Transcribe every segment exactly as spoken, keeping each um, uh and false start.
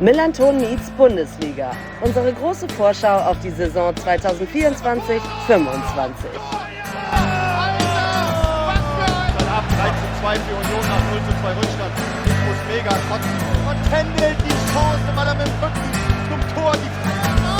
Millanton meets Bundesliga. Unsere große Vorschau auf die Saison zwanzig vierundzwanzig fünfundzwanzig. drei zu zwei für Union nach null zu zwei Rückstand. Ich muss mega kotzen. Und Pendel die Chance, weil er mit dem Rücken zum Tor die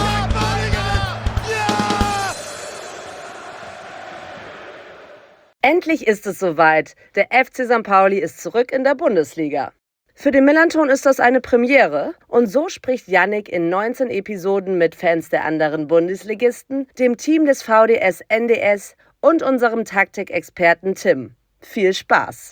Endlich ist es soweit. Der F C Sankt Pauli ist zurück in der Bundesliga. Für den Millanton ist das eine Premiere und so spricht Yannick in neunzehn Episoden mit Fans der anderen Bundesligisten, dem Team des V D S N D S und unserem Taktikexperten Tim. Viel Spaß!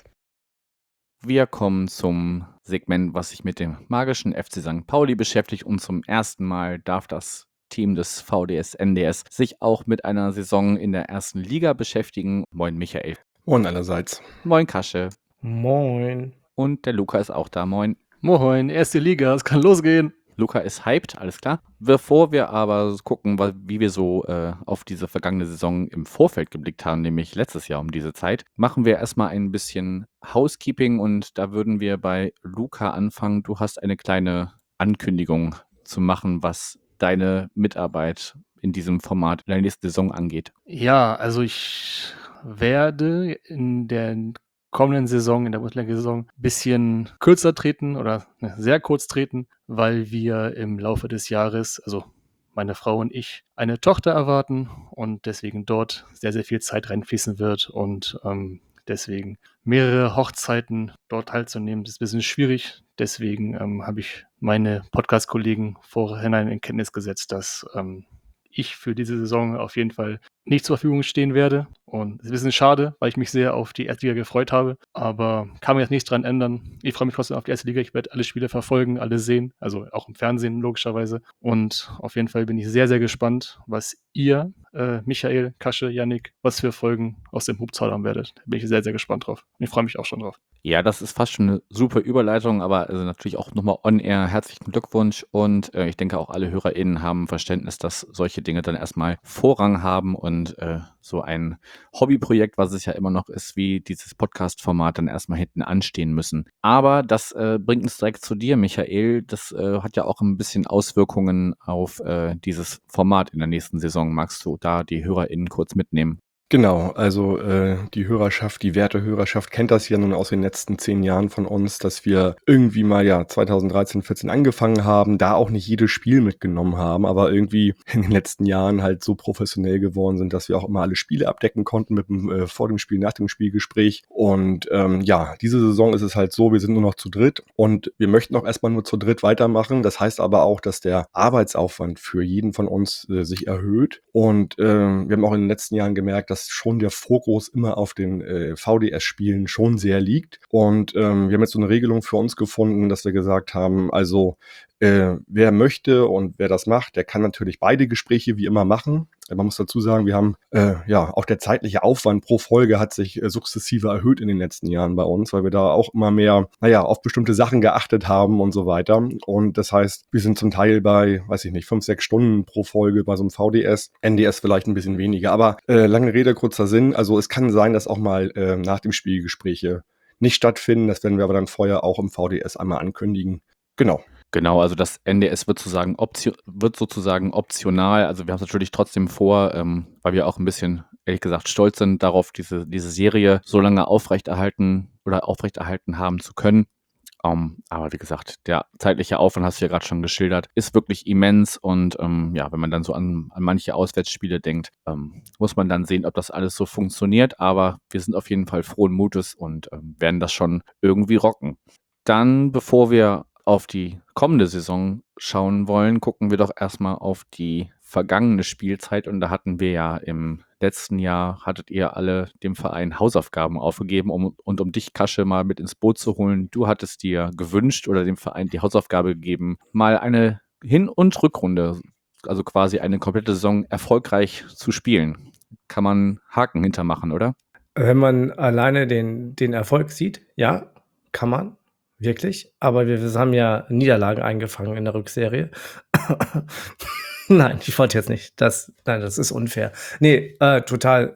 Wir kommen zum Segment, was sich mit dem magischen F C Sankt Pauli beschäftigt, und zum ersten Mal darf das Team des V D S N D S sich auch mit einer Saison in der ersten Liga beschäftigen. Moin Michael. Moin allerseits. Moin Kasche. Moin. Und der Luca ist auch da. Moin. Moin, erste Liga, es kann losgehen. Luca ist hyped, alles klar. Bevor wir aber gucken, wie wir so äh, auf diese vergangene Saison im Vorfeld geblickt haben, nämlich letztes Jahr um diese Zeit, machen wir erstmal ein bisschen Housekeeping und da würden wir bei Luca anfangen. Du hast eine kleine Ankündigung zu machen, was deine Mitarbeit in diesem Format in der nächsten Saison angeht. Ja, also ich werde in der kommenden Saison, in der Bundesliga-Saison, ein bisschen kürzer treten oder ne, sehr kurz treten, weil wir im Laufe des Jahres, also meine Frau und ich, eine Tochter erwarten und deswegen dort sehr, sehr viel Zeit reinfließen wird und ähm, deswegen mehrere Hochzeiten dort teilzunehmen, ist ein bisschen schwierig. Deswegen ähm, habe ich meine Podcast-Kollegen vorhinein in Kenntnis gesetzt, dass ähm, ich für diese Saison auf jeden Fall nicht zur Verfügung stehen werde. Und es ist ein bisschen schade, weil ich mich sehr auf die erste Liga gefreut habe. Aber kann man jetzt nichts dran ändern. Ich freue mich trotzdem auf die erste Liga. Ich werde alle Spiele verfolgen, alle sehen. Also auch im Fernsehen logischerweise. Und auf jeden Fall bin ich sehr, sehr gespannt, was ihr, äh, Michael, Kasche, Yannick, was für Folgen aus dem Hub zaubern werdet. Da bin ich sehr, sehr gespannt drauf. Und ich freue mich auch schon drauf. Ja, das ist fast schon eine super Überleitung, aber also natürlich auch nochmal on-air. Herzlichen Glückwunsch und äh, ich denke auch alle HörerInnen haben Verständnis, dass solche Dinge dann erstmal Vorrang haben und äh, so ein Hobbyprojekt, was es ja immer noch ist, wie dieses Podcast-Format, dann erstmal hinten anstehen müssen. Aber das äh, bringt uns direkt zu dir, Michael. Das äh, hat ja auch ein bisschen Auswirkungen auf äh, dieses Format in der nächsten Saison. Magst du da die HörerInnen kurz mitnehmen? Genau, also äh, die Hörerschaft, die Werte-Hörerschaft kennt das ja nun aus den letzten zehn Jahren von uns, dass wir irgendwie mal ja zweitausenddreizehn, vierzehn angefangen haben, da auch nicht jedes Spiel mitgenommen haben, aber irgendwie in den letzten Jahren halt so professionell geworden sind, dass wir auch immer alle Spiele abdecken konnten mit dem äh, vor dem Spiel, nach dem Spielgespräch. Und ähm, ja, diese Saison ist es halt so, wir sind nur noch zu dritt und wir möchten auch erstmal nur zu dritt weitermachen. Das heißt aber auch, dass der Arbeitsaufwand für jeden von uns äh, sich erhöht. Und äh, wir haben auch in den letzten Jahren gemerkt, dass dass schon der Fokus immer auf den äh, V D S-Spielen schon sehr liegt. Und ähm, wir haben jetzt so eine Regelung für uns gefunden, dass wir gesagt haben, also äh, wer möchte und wer das macht, der kann natürlich beide Gespräche wie immer machen. Man muss dazu sagen, wir haben, äh, ja, auch der zeitliche Aufwand pro Folge hat sich äh, sukzessive erhöht in den letzten Jahren bei uns, weil wir da auch immer mehr, naja, auf bestimmte Sachen geachtet haben und so weiter. Und das heißt, wir sind zum Teil bei, weiß ich nicht, fünf, sechs Stunden pro Folge bei so einem V D S, N D S vielleicht ein bisschen weniger. Aber äh, lange Rede, kurzer Sinn. Also es kann sein, dass auch mal äh, nach dem Spiel Gespräche nicht stattfinden. Das werden wir aber dann vorher auch im V D S einmal ankündigen. Genau. Genau, also das N D S wird sozusagen, Option, wird sozusagen optional. Also wir haben es natürlich trotzdem vor, ähm, weil wir auch ein bisschen, ehrlich gesagt, stolz sind darauf, diese, diese Serie so lange aufrechterhalten oder aufrechterhalten haben zu können. Um, aber wie gesagt, der zeitliche Aufwand, hast du ja gerade schon geschildert, ist wirklich immens. Und ähm, ja, wenn man dann so an, an manche Auswärtsspiele denkt, ähm, muss man dann sehen, ob das alles so funktioniert. Aber wir sind auf jeden Fall frohen Mutes und ähm, werden das schon irgendwie rocken. Dann, bevor wir auf die kommende Saison schauen wollen, gucken wir doch erstmal auf die vergangene Spielzeit. Und da hatten wir ja im letzten Jahr, hattet ihr alle dem Verein Hausaufgaben aufgegeben, um, und um dich, Kasche, mal mit ins Boot zu holen. Du hattest dir gewünscht oder dem Verein die Hausaufgabe gegeben, mal eine Hin- und Rückrunde, also quasi eine komplette Saison erfolgreich zu spielen. Kann man Haken hintermachen, oder? Wenn man alleine den, den Erfolg sieht, ja, kann man. Wirklich, aber wir, wir haben ja Niederlagen eingefangen in der Rückserie. Nein, ich wollte jetzt nicht. Das, nein, das ist unfair. Nee, äh, total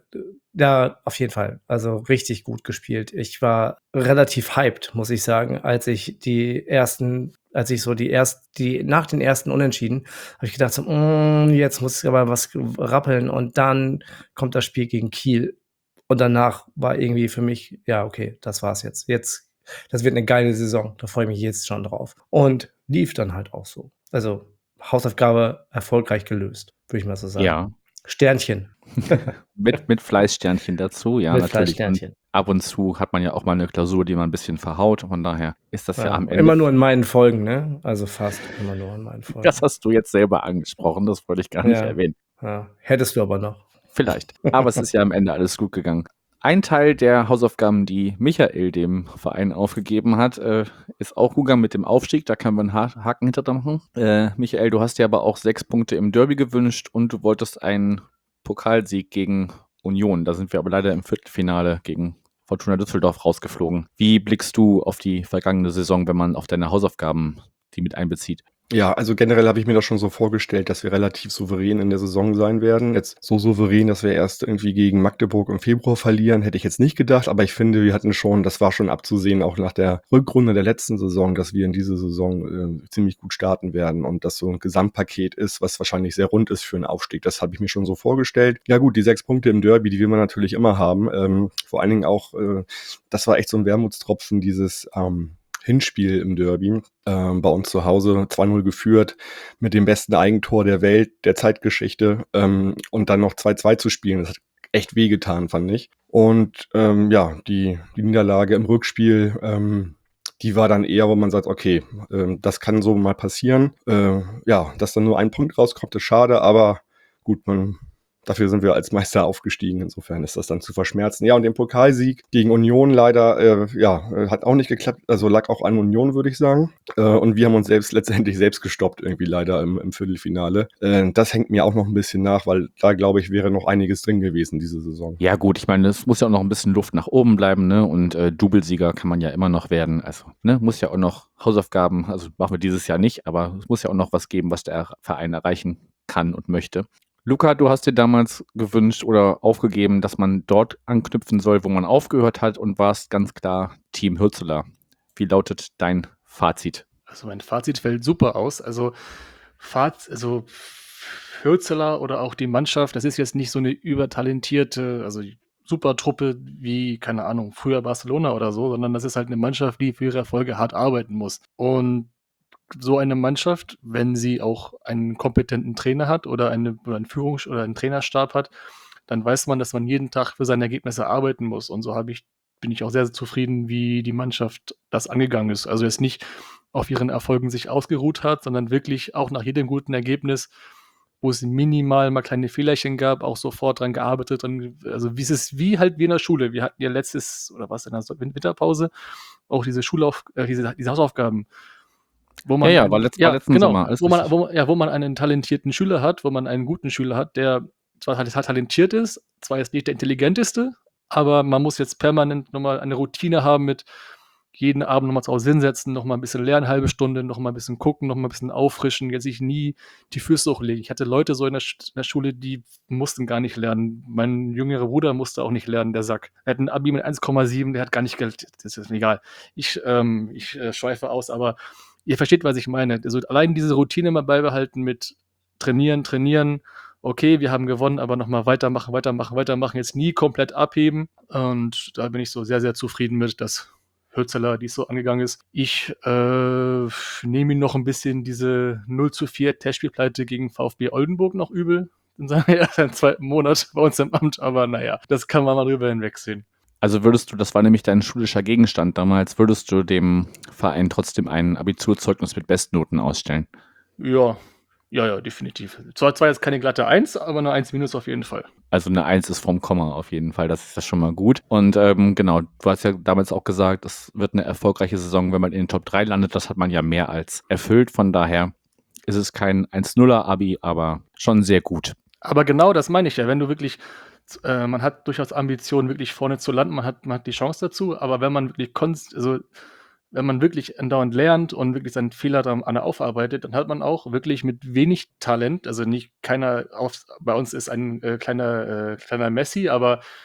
Ja, auf jeden Fall. Also richtig gut gespielt. Ich war relativ hyped, muss ich sagen, als ich die ersten, als ich so die erst, die nach den ersten Unentschieden, habe ich gedacht so, mm, jetzt muss aber was rappeln und dann kommt das Spiel gegen Kiel und danach war irgendwie für mich, ja okay, das war's jetzt. Jetzt, das wird eine geile Saison. Da freue ich mich jetzt schon drauf. Und lief dann halt auch so. Also Hausaufgabe erfolgreich gelöst, würde ich mal so sagen. Ja, Sternchen mit, mit Fleißsternchen dazu, ja, mit natürlich. Und Fleißsternchen. ab und zu hat man ja auch mal eine Klausur, die man ein bisschen verhaut. Von daher ist das ja, Ja, am Ende. immer nur in meinen Folgen, ne? Also fast immer nur in meinen Folgen. Das hast du jetzt selber angesprochen, das wollte ich gar nicht Ja. erwähnen. Ja, hättest du aber noch. Vielleicht. Aber es ist ja am Ende alles gut gegangen. Ein Teil der Hausaufgaben, die Michael dem Verein aufgegeben hat, äh, ist auch Umgang mit dem Aufstieg. Da können wir einen Ha- Haken hinter dran machen. Äh, Michael, du hast dir aber auch sechs Punkte im Derby gewünscht und du wolltest einen Pokalsieg gegen Union. Da sind wir aber leider im Viertelfinale gegen Fortuna Düsseldorf rausgeflogen. Wie blickst du auf die vergangene Saison, wenn man auf deine Hausaufgaben die mit einbezieht? Ja, also generell habe ich mir das schon so vorgestellt, dass wir relativ souverän in der Saison sein werden. Jetzt so souverän, dass wir erst irgendwie gegen Magdeburg im Februar verlieren, hätte ich jetzt nicht gedacht. Aber ich finde, wir hatten schon, das war schon abzusehen, auch nach der Rückrunde der letzten Saison, dass wir in diese Saison äh, ziemlich gut starten werden und dass so ein Gesamtpaket ist, was wahrscheinlich sehr rund ist für einen Aufstieg. Das habe ich mir schon so vorgestellt. Ja gut, die sechs Punkte im Derby, die will man natürlich immer haben. Ähm, vor allen Dingen auch, äh, das war echt so ein Wermutstropfen, dieses ähm, Hinspiel im Derby, ähm, bei uns zu Hause zwei null geführt, mit dem besten Eigentor der Welt, der Zeitgeschichte, ähm, und dann noch zwei zwei zu spielen. Das hat echt wehgetan, fand ich. Und ähm, ja, die, die Niederlage im Rückspiel, ähm, die war dann eher, wo man sagt, okay, ähm, das kann so mal passieren. Äh, ja, dass dann nur ein Punkt rauskommt, ist schade, aber gut, man dafür sind wir als Meister aufgestiegen. Insofern ist das dann zu verschmerzen. Ja, und den Pokalsieg gegen Union leider, äh, ja, äh, hat auch nicht geklappt. Also lag auch an Union, würde ich sagen. Äh, und wir haben uns selbst letztendlich selbst gestoppt, irgendwie leider im, im Viertelfinale. Äh, das hängt mir auch noch ein bisschen nach, weil da, glaube ich, wäre noch einiges drin gewesen diese Saison. Ja gut, ich meine, es muss ja auch noch ein bisschen Luft nach oben bleiben, ne? Und äh, Doublesieger kann man ja immer noch werden. Also, ne, muss ja auch noch Hausaufgaben, also machen wir dieses Jahr nicht, aber es muss ja auch noch was geben, was der Verein erreichen kann und möchte. Luca, du hast dir damals gewünscht oder aufgegeben, dass man dort anknüpfen soll, wo man aufgehört hat und warst ganz klar Team Hürzeler. Wie lautet dein Fazit? Also mein Fazit fällt super aus. Also, Faz also Hürzeler oder auch die Mannschaft, das ist jetzt nicht so eine übertalentierte, also super Truppe wie, keine Ahnung, früher Barcelona oder so, sondern das ist halt eine Mannschaft, die für ihre Erfolge hart arbeiten muss. Und so eine Mannschaft, wenn sie auch einen kompetenten Trainer hat oder eine oder einen Führungs- oder einen Trainerstab hat, dann weiß man, dass man jeden Tag für seine Ergebnisse arbeiten muss. Und so habe ich, bin ich auch sehr, sehr zufrieden, wie die Mannschaft das angegangen ist. Also jetzt nicht auf ihren Erfolgen sich ausgeruht hat, sondern wirklich auch nach jedem guten Ergebnis, wo es minimal mal kleine Fehlerchen gab, auch sofort dran gearbeitet. Und also wie es ist, wie halt wie in der Schule. Wir hatten ja letztes, oder was in der Winterpause, auch diese Schulauf, äh, diese, diese Hausaufgaben. Wo man Ja, ja, einen, war letzt- ja, war letzten genau, Sommer, alles wo man, richtig. wo, man- ja, wo man einen talentierten Schüler hat, wo man einen guten Schüler hat, der zwar halt halt talentiert ist, zwar jetzt nicht der intelligenteste, aber man muss jetzt permanent nochmal eine Routine haben mit jeden Abend nochmal zu Hause hinsetzen, nochmal ein bisschen lernen, halbe Stunde, nochmal ein bisschen gucken, nochmal ein bisschen auffrischen, jetzt sich nie die Füße hochlegen. Ich hatte Leute so in der, Sch- in der Schule, die mussten gar nicht lernen. Mein jüngerer Bruder musste auch nicht lernen, der Sack. Er hat ein Abi mit eins Komma sieben, der hat gar nicht Geld. Das ist mir egal. Ich, ähm, ich äh, schweife aus, aber ihr versteht, was ich meine. Also allein diese Routine mal beibehalten mit trainieren, trainieren. Okay, wir haben gewonnen, aber nochmal weitermachen, weitermachen, weitermachen. Jetzt nie komplett abheben. Und da bin ich so sehr, sehr zufrieden mit, dass Hürzeler, die es so angegangen ist. Ich äh, nehme ihm noch ein bisschen diese null zu vier Testspielpleite gegen VfB Oldenburg noch übel. In seinem ersten, zweiten Monat bei uns im Amt. Aber naja, das kann man mal drüber hinwegsehen. Also würdest du, das war nämlich dein schulischer Gegenstand damals, würdest du dem Verein trotzdem ein Abiturzeugnis mit Bestnoten ausstellen? Ja, ja, ja, definitiv. Zwar, zwar jetzt keine glatte eins, aber eine eins minus auf jeden Fall. Also eine Eins ist vom Komma auf jeden Fall, das ist ja schon mal gut. Und ähm, genau, du hast ja damals auch gesagt, es wird eine erfolgreiche Saison, wenn man in den Top drei landet. Das hat man ja mehr als erfüllt. Von daher ist es kein eins nuller Abi, aber schon sehr gut. Aber genau das meine ich ja, wenn du wirklich, äh, man hat durchaus Ambitionen, wirklich vorne zu landen, man hat, man hat die Chance dazu, aber wenn man wirklich konst, also wenn man wirklich andauernd lernt und wirklich seinen Fehler dann an aufarbeitet, dann hat man auch wirklich mit wenig Talent, also nicht keiner auf, bei uns ist ein äh, kleiner, äh, kleiner Messi, aber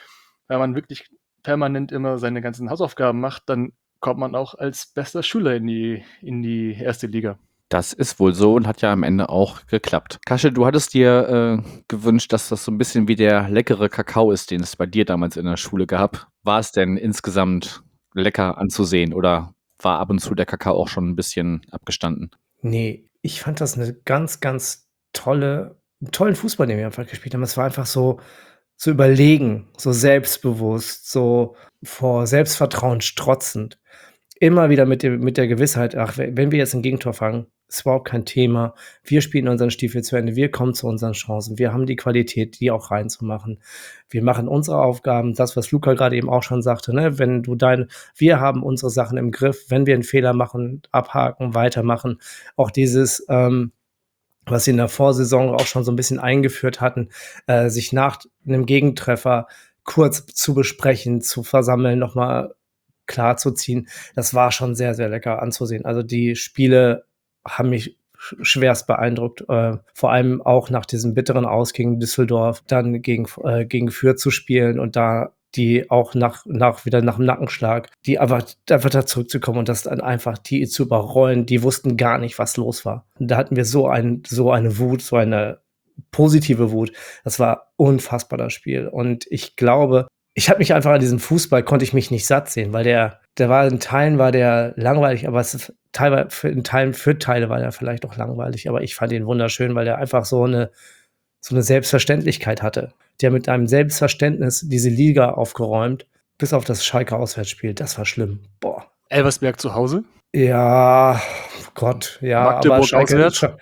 wenn man wirklich permanent immer seine ganzen Hausaufgaben macht, dann kommt man auch als bester Schüler in die, in die erste Liga. Das ist wohl so und hat ja am Ende auch geklappt. Kasche, du hattest dir äh, gewünscht, dass das so ein bisschen wie der leckere Kakao ist, den es bei dir damals in der Schule gab. War es denn insgesamt lecker anzusehen oder war ab und zu der Kakao auch schon ein bisschen abgestanden? Nee, ich fand das eine ganz, ganz tolle tollen Fußball, den wir einfach gespielt haben. Es war einfach so so überlegen, so selbstbewusst, so vor Selbstvertrauen strotzend. Immer wieder mit dem mit der Gewissheit: „Ach, we wenn wir jetzt ein Gegentor fangen, ist überhaupt kein Thema. Wir spielen unseren Stiefel zu Ende. Wir kommen zu unseren Chancen. Wir haben die Qualität, die auch reinzumachen. Wir machen unsere Aufgaben.“ Das, was Luca gerade eben auch schon sagte, ne? Wenn du dein wir haben unsere Sachen im Griff. Wenn wir einen Fehler machen, abhaken, weitermachen. Auch dieses, ähm, was sie in der Vorsaison auch schon so ein bisschen eingeführt hatten, äh, sich nach einem Gegentreffer kurz zu besprechen, zu versammeln, noch mal klarzuziehen. Das war schon sehr, sehr lecker anzusehen. Also, die Spiele haben mich sch schwerst beeindruckt, äh, vor allem auch nach diesem bitteren Aus gegen Düsseldorf, dann gegen äh, gegen Fürth zu spielen und da die auch nach nach wieder nach dem Nackenschlag, die einfach einfach da zurückzukommen und das dann einfach die zu überrollen, die wussten gar nicht, was los war. Und da hatten wir so ein so eine Wut, so eine positive Wut. Das war unfassbar, das Spiel. Und ich glaube, ich habe mich einfach an diesem Fußball konnte ich mich nicht satt sehen, weil der der war in Teilen war der langweilig, aber es ist teilweise für in Teilen für Teile war der vielleicht auch langweilig, aber ich fand ihn wunderschön, weil der einfach so eine so eine Selbstverständlichkeit hatte. Der mit einem Selbstverständnis diese Liga aufgeräumt, bis auf das Schalke Auswärtsspiel. Das war schlimm. Boah. Elversberg zu Hause. Ja, Gott, ja, aber Magdeburg Schalke auswärts? Scha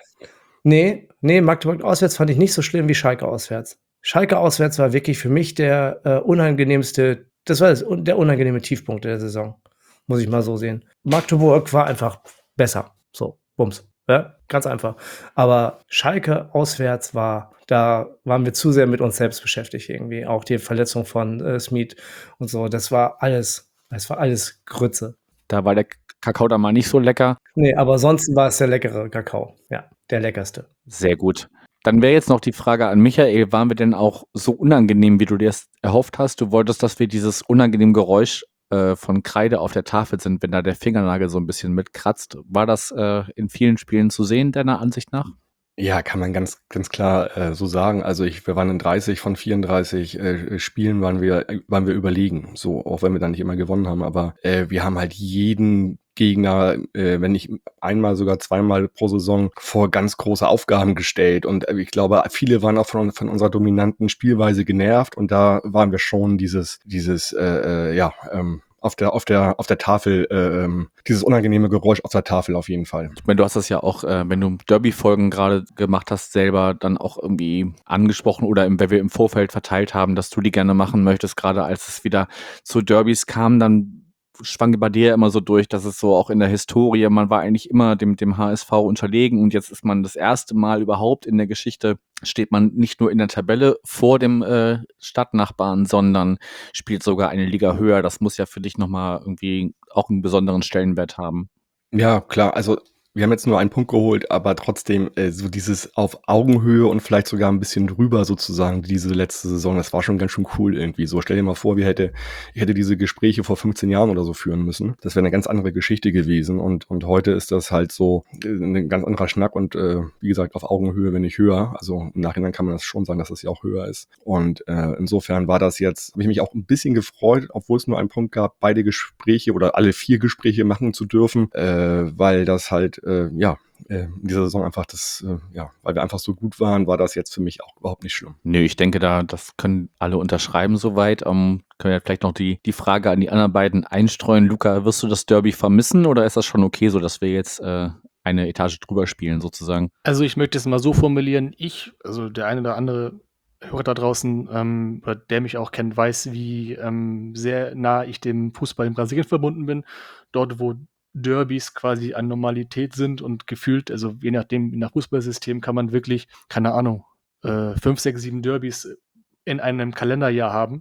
ne, ne, Magdeburg auswärts fand ich nicht so schlimm wie Schalke auswärts. Schalke auswärts war wirklich für mich der, äh, unangenehmste das war das der unangenehme Tiefpunkt der Saison, muss ich mal so sehen. Magdeburg war einfach besser. So, Bums. Ja, ganz einfach. Aber Schalke auswärts war da waren wir zu sehr mit uns selbst beschäftigt irgendwie. Auch die Verletzung von, äh, Smith und so, das war alles das war alles Grütze. Da war der Kakao dann mal nicht so lecker. Ne, aber ansonsten war es der leckere Kakao. Ja, der leckerste. Sehr gut. Dann wäre jetzt noch die Frage an Michael, waren wir denn auch so unangenehm, wie du dir das erhofft hast? Du wolltest, dass wir dieses unangenehme Geräusch äh, von Kreide auf der Tafel sind, wenn da der Fingernagel so ein bisschen mitkratzt. War das äh, in vielen Spielen zu sehen, deiner Ansicht nach? Ja, kann man ganz, ganz klar äh, so sagen. Also ich, wir waren in dreißig von vierunddreißig äh, Spielen waren wir, äh, waren wir überlegen. So, auch wenn wir dann nicht immer gewonnen haben. Aber äh, wir haben halt jeden Gegner, äh, wenn nicht einmal, sogar zweimal pro Saison vor ganz große Aufgaben gestellt. Und äh, ich glaube, viele waren auch von, von unserer dominanten Spielweise genervt. Und da waren wir schon dieses, dieses, äh, äh, ja, ähm, auf der, auf der, auf der Tafel, äh, ähm, dieses unangenehme Geräusch auf der Tafel auf jeden Fall. Ich meine, du hast das ja auch, äh, wenn du Derby-Folgen gerade gemacht hast, selber dann auch irgendwie angesprochen oder im, wenn wir im Vorfeld verteilt haben, dass du die gerne machen möchtest, gerade als es wieder zu Derbys kam, dann schwang bei dir immer so durch, dass es so auch in der Historie, man war eigentlich immer dem, dem H S V unterlegen und jetzt ist man das erste Mal überhaupt in der Geschichte, steht man nicht nur in der Tabelle vor dem äh, Stadtnachbarn, sondern spielt sogar eine Liga höher. Das muss ja für dich nochmal irgendwie auch einen besonderen Stellenwert haben. Ja, klar. Also wir haben jetzt nur einen Punkt geholt, aber trotzdem äh, so dieses auf Augenhöhe und vielleicht sogar ein bisschen drüber sozusagen diese letzte Saison, das war schon ganz schön cool irgendwie. So, stell dir mal vor, wir hätte, ich hätte diese Gespräche vor fünfzehn Jahren oder so führen müssen. Das wäre eine ganz andere Geschichte gewesen und und heute ist das halt so äh, ein ganz anderer Schnack und äh, wie gesagt auf Augenhöhe, wenn nicht höher. Also im Nachhinein kann man das schon sagen, dass das ja auch höher ist. Und äh, insofern war das jetzt, habe ich mich auch ein bisschen gefreut, obwohl es nur einen Punkt gab, beide Gespräche oder alle vier Gespräche machen zu dürfen, äh, weil das halt äh, ja, äh, in dieser Saison einfach das, äh, ja, weil wir einfach so gut waren, war das jetzt für mich auch überhaupt nicht schlimm. Nö, ich denke, da das können alle unterschreiben soweit. Ähm, können wir vielleicht noch die, die Frage an die anderen beiden einstreuen. Luca, wirst du das Derby vermissen oder ist das schon okay, so dass wir jetzt äh, eine Etage drüber spielen sozusagen? Also ich möchte es mal so formulieren, ich, also der eine oder andere Hörer da draußen, ähm, oder der mich auch kennt, weiß, wie ähm, sehr nah ich dem Fußball in Brasilien verbunden bin. Dort, wo Derbys quasi an Normalität sind und gefühlt, also je nachdem, je nach Fußballsystem kann man wirklich, keine Ahnung, äh, fünf, sechs, sieben Derbys in einem Kalenderjahr haben.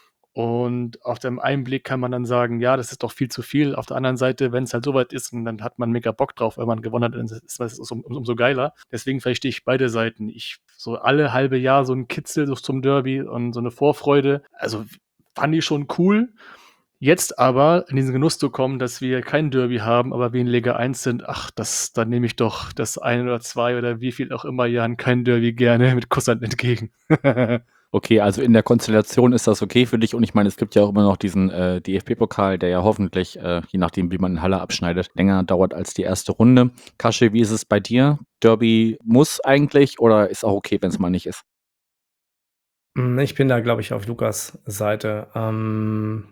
Und auf dem einen Blick kann man dann sagen, ja, das ist doch viel zu viel. Auf der anderen Seite, wenn es halt so weit ist, und dann hat man mega Bock drauf, wenn man gewonnen hat, dann ist es ist um, umso geiler. Deswegen verstehe ich beide Seiten. Ich so alle halbe Jahr so ein Kitzel so zum Derby und so eine Vorfreude. Also fand ich schon cool. Jetzt aber in diesen Genuss zu kommen, dass wir kein Derby haben, aber wir in Liga eins sind, ach, das, dann nehme ich doch das ein oder zwei oder wie viel auch immer Jahren kein Derby gerne mit Kusshand entgegen. Okay, also in der Konstellation ist das okay für dich und ich meine, es gibt ja auch immer noch diesen äh, D F B-Pokal, der ja hoffentlich, äh, je nachdem wie man in Halle abschneidet, länger dauert als die erste Runde. Kasche, wie ist es bei dir? Derby muss eigentlich oder ist auch okay, wenn es mal nicht ist? Mm, Ich bin da, glaube ich, auf Lukas Seite. Ähm,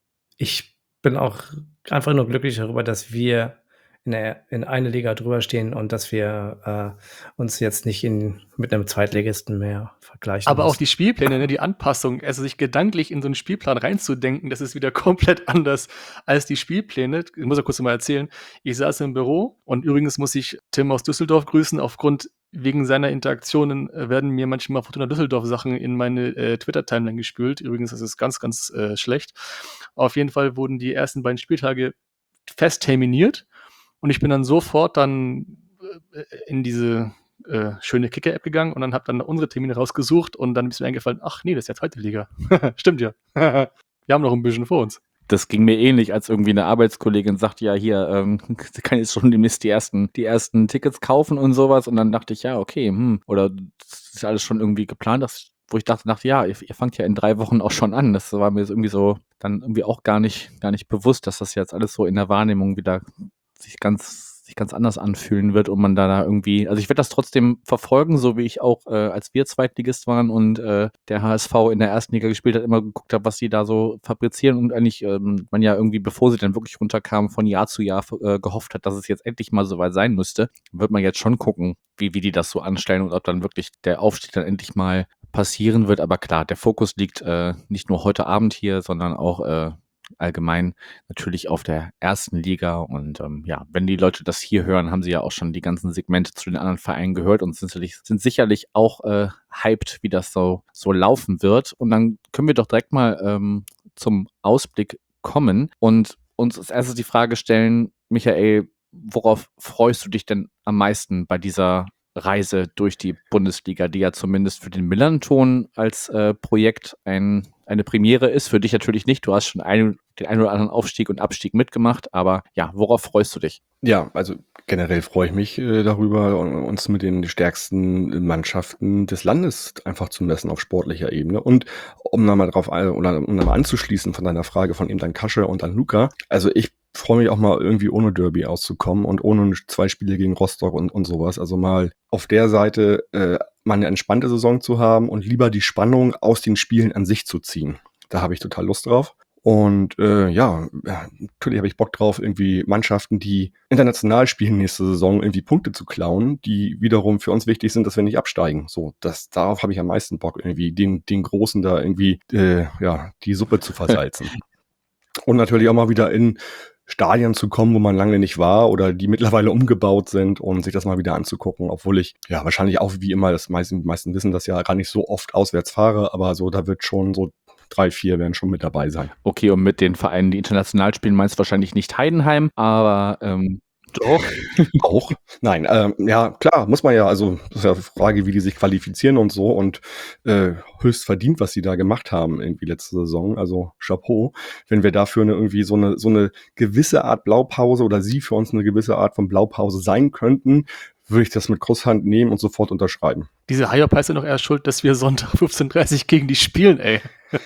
ich bin auch einfach nur glücklich darüber, dass wir in, der, in eine Liga drüber stehen und dass wir äh, uns jetzt nicht in, mit einem Zweitligisten mehr vergleichen Aber auch müssen. die Spielpläne, ne, die Anpassung, also sich gedanklich in so einen Spielplan reinzudenken, das ist wieder komplett anders als die Spielpläne. Ich muss ja kurz mal erzählen. Ich saß im Büro und übrigens muss ich Tim aus Düsseldorf grüßen. Aufgrund wegen seiner Interaktionen äh, werden mir manchmal Fortuna Düsseldorf Sachen in meine äh, Twitter-Timeline gespült. Übrigens, das ist ganz, ganz äh, schlecht. Auf jeden Fall wurden die ersten beiden Spieltage fest terminiert und ich bin dann sofort dann äh, in diese äh, schöne Kicker-App gegangen und dann habe dann unsere Termine rausgesucht und dann ist mir eingefallen, ach nee, das ist ja zweite Liga. Stimmt ja. Wir haben noch ein bisschen vor uns. Das ging mir ähnlich, als irgendwie eine Arbeitskollegin sagte, ja hier, ähm, sie kann jetzt schon demnächst die ersten, die ersten Tickets kaufen und sowas und dann dachte ich, ja, okay, hm, oder das ist alles schon irgendwie geplant, das, wo ich dachte, dachte ja, ihr, ihr fangt ja in drei Wochen auch schon an. Das war mir irgendwie so dann irgendwie auch gar nicht, gar nicht bewusst, dass das jetzt alles so in der Wahrnehmung wieder sich ganz sich ganz anders anfühlen wird und man da, da irgendwie, also ich werde das trotzdem verfolgen, so wie ich auch, äh, als wir Zweitligist waren und äh, der H S V in der ersten Liga gespielt hat, immer geguckt habe, was sie da so fabrizieren und eigentlich ähm, man ja irgendwie, bevor sie dann wirklich runterkamen, von Jahr zu Jahr äh, gehofft hat, dass es jetzt endlich mal soweit sein müsste, wird man jetzt schon gucken, wie, wie die das so anstellen und ob dann wirklich der Aufstieg dann endlich mal passieren wird, aber klar, der Fokus liegt äh, nicht nur heute Abend hier, sondern auch äh, allgemein natürlich auf der ersten Liga und ähm, ja, wenn die Leute das hier hören, haben sie ja auch schon die ganzen Segmente zu den anderen Vereinen gehört und sind sicherlich, sind sicherlich auch äh, hyped, wie das so, so laufen wird und dann können wir doch direkt mal ähm, zum Ausblick kommen und uns als erstes die Frage stellen, Michael, worauf freust du dich denn am meisten bei dieser Reise durch die Bundesliga, die ja zumindest für den Millanton als äh, Projekt ein, eine Premiere ist. Für dich natürlich nicht. Du hast schon ein, den einen oder anderen Aufstieg und Abstieg mitgemacht. Aber ja, worauf freust du dich? Ja, also generell freue ich mich äh, darüber, uns mit den stärksten Mannschaften des Landes einfach zu messen auf sportlicher Ebene. Und um nochmal drauf oder um nochmal anzuschließen von deiner Frage von eben dann Kasche und dann Luca. Also ich freue mich auch mal irgendwie ohne Derby auszukommen und ohne zwei Spiele gegen Rostock und, und sowas. Also mal auf der Seite äh, mal eine entspannte Saison zu haben und lieber die Spannung aus den Spielen an sich zu ziehen. Da habe ich total Lust drauf. Und äh, ja, natürlich habe ich Bock drauf, irgendwie Mannschaften, die international spielen nächste Saison, irgendwie Punkte zu klauen, die wiederum für uns wichtig sind, dass wir nicht absteigen. So, das darauf habe ich am meisten Bock, irgendwie den den Großen da irgendwie äh, ja die Suppe zu versalzen. Und natürlich auch mal wieder in Stadien zu kommen, wo man lange nicht war oder die mittlerweile umgebaut sind und sich das mal wieder anzugucken, obwohl ich ja wahrscheinlich auch wie immer, das meisten, die meisten wissen das ja, gar nicht so oft auswärts fahre, aber so, da wird schon so drei, vier werden schon mit dabei sein. Okay, und mit den Vereinen, die international spielen, meinst du wahrscheinlich nicht Heidenheim, aber ähm, doch. Auch? Nein, ähm, ja, klar, muss man ja, also das ist ja eine Frage, wie die sich qualifizieren und so und äh, höchst verdient, was sie da gemacht haben irgendwie letzte Saison, also Chapeau, wenn wir dafür eine, irgendwie so eine, so eine gewisse Art Blaupause oder sie für uns eine gewisse Art von Blaupause sein könnten, würde ich das mit Kusshand nehmen und sofort unterschreiben. Diese High-Up heißt ja noch erst schuld, dass wir Sonntag fünfzehn Uhr dreißig gegen die spielen, ey.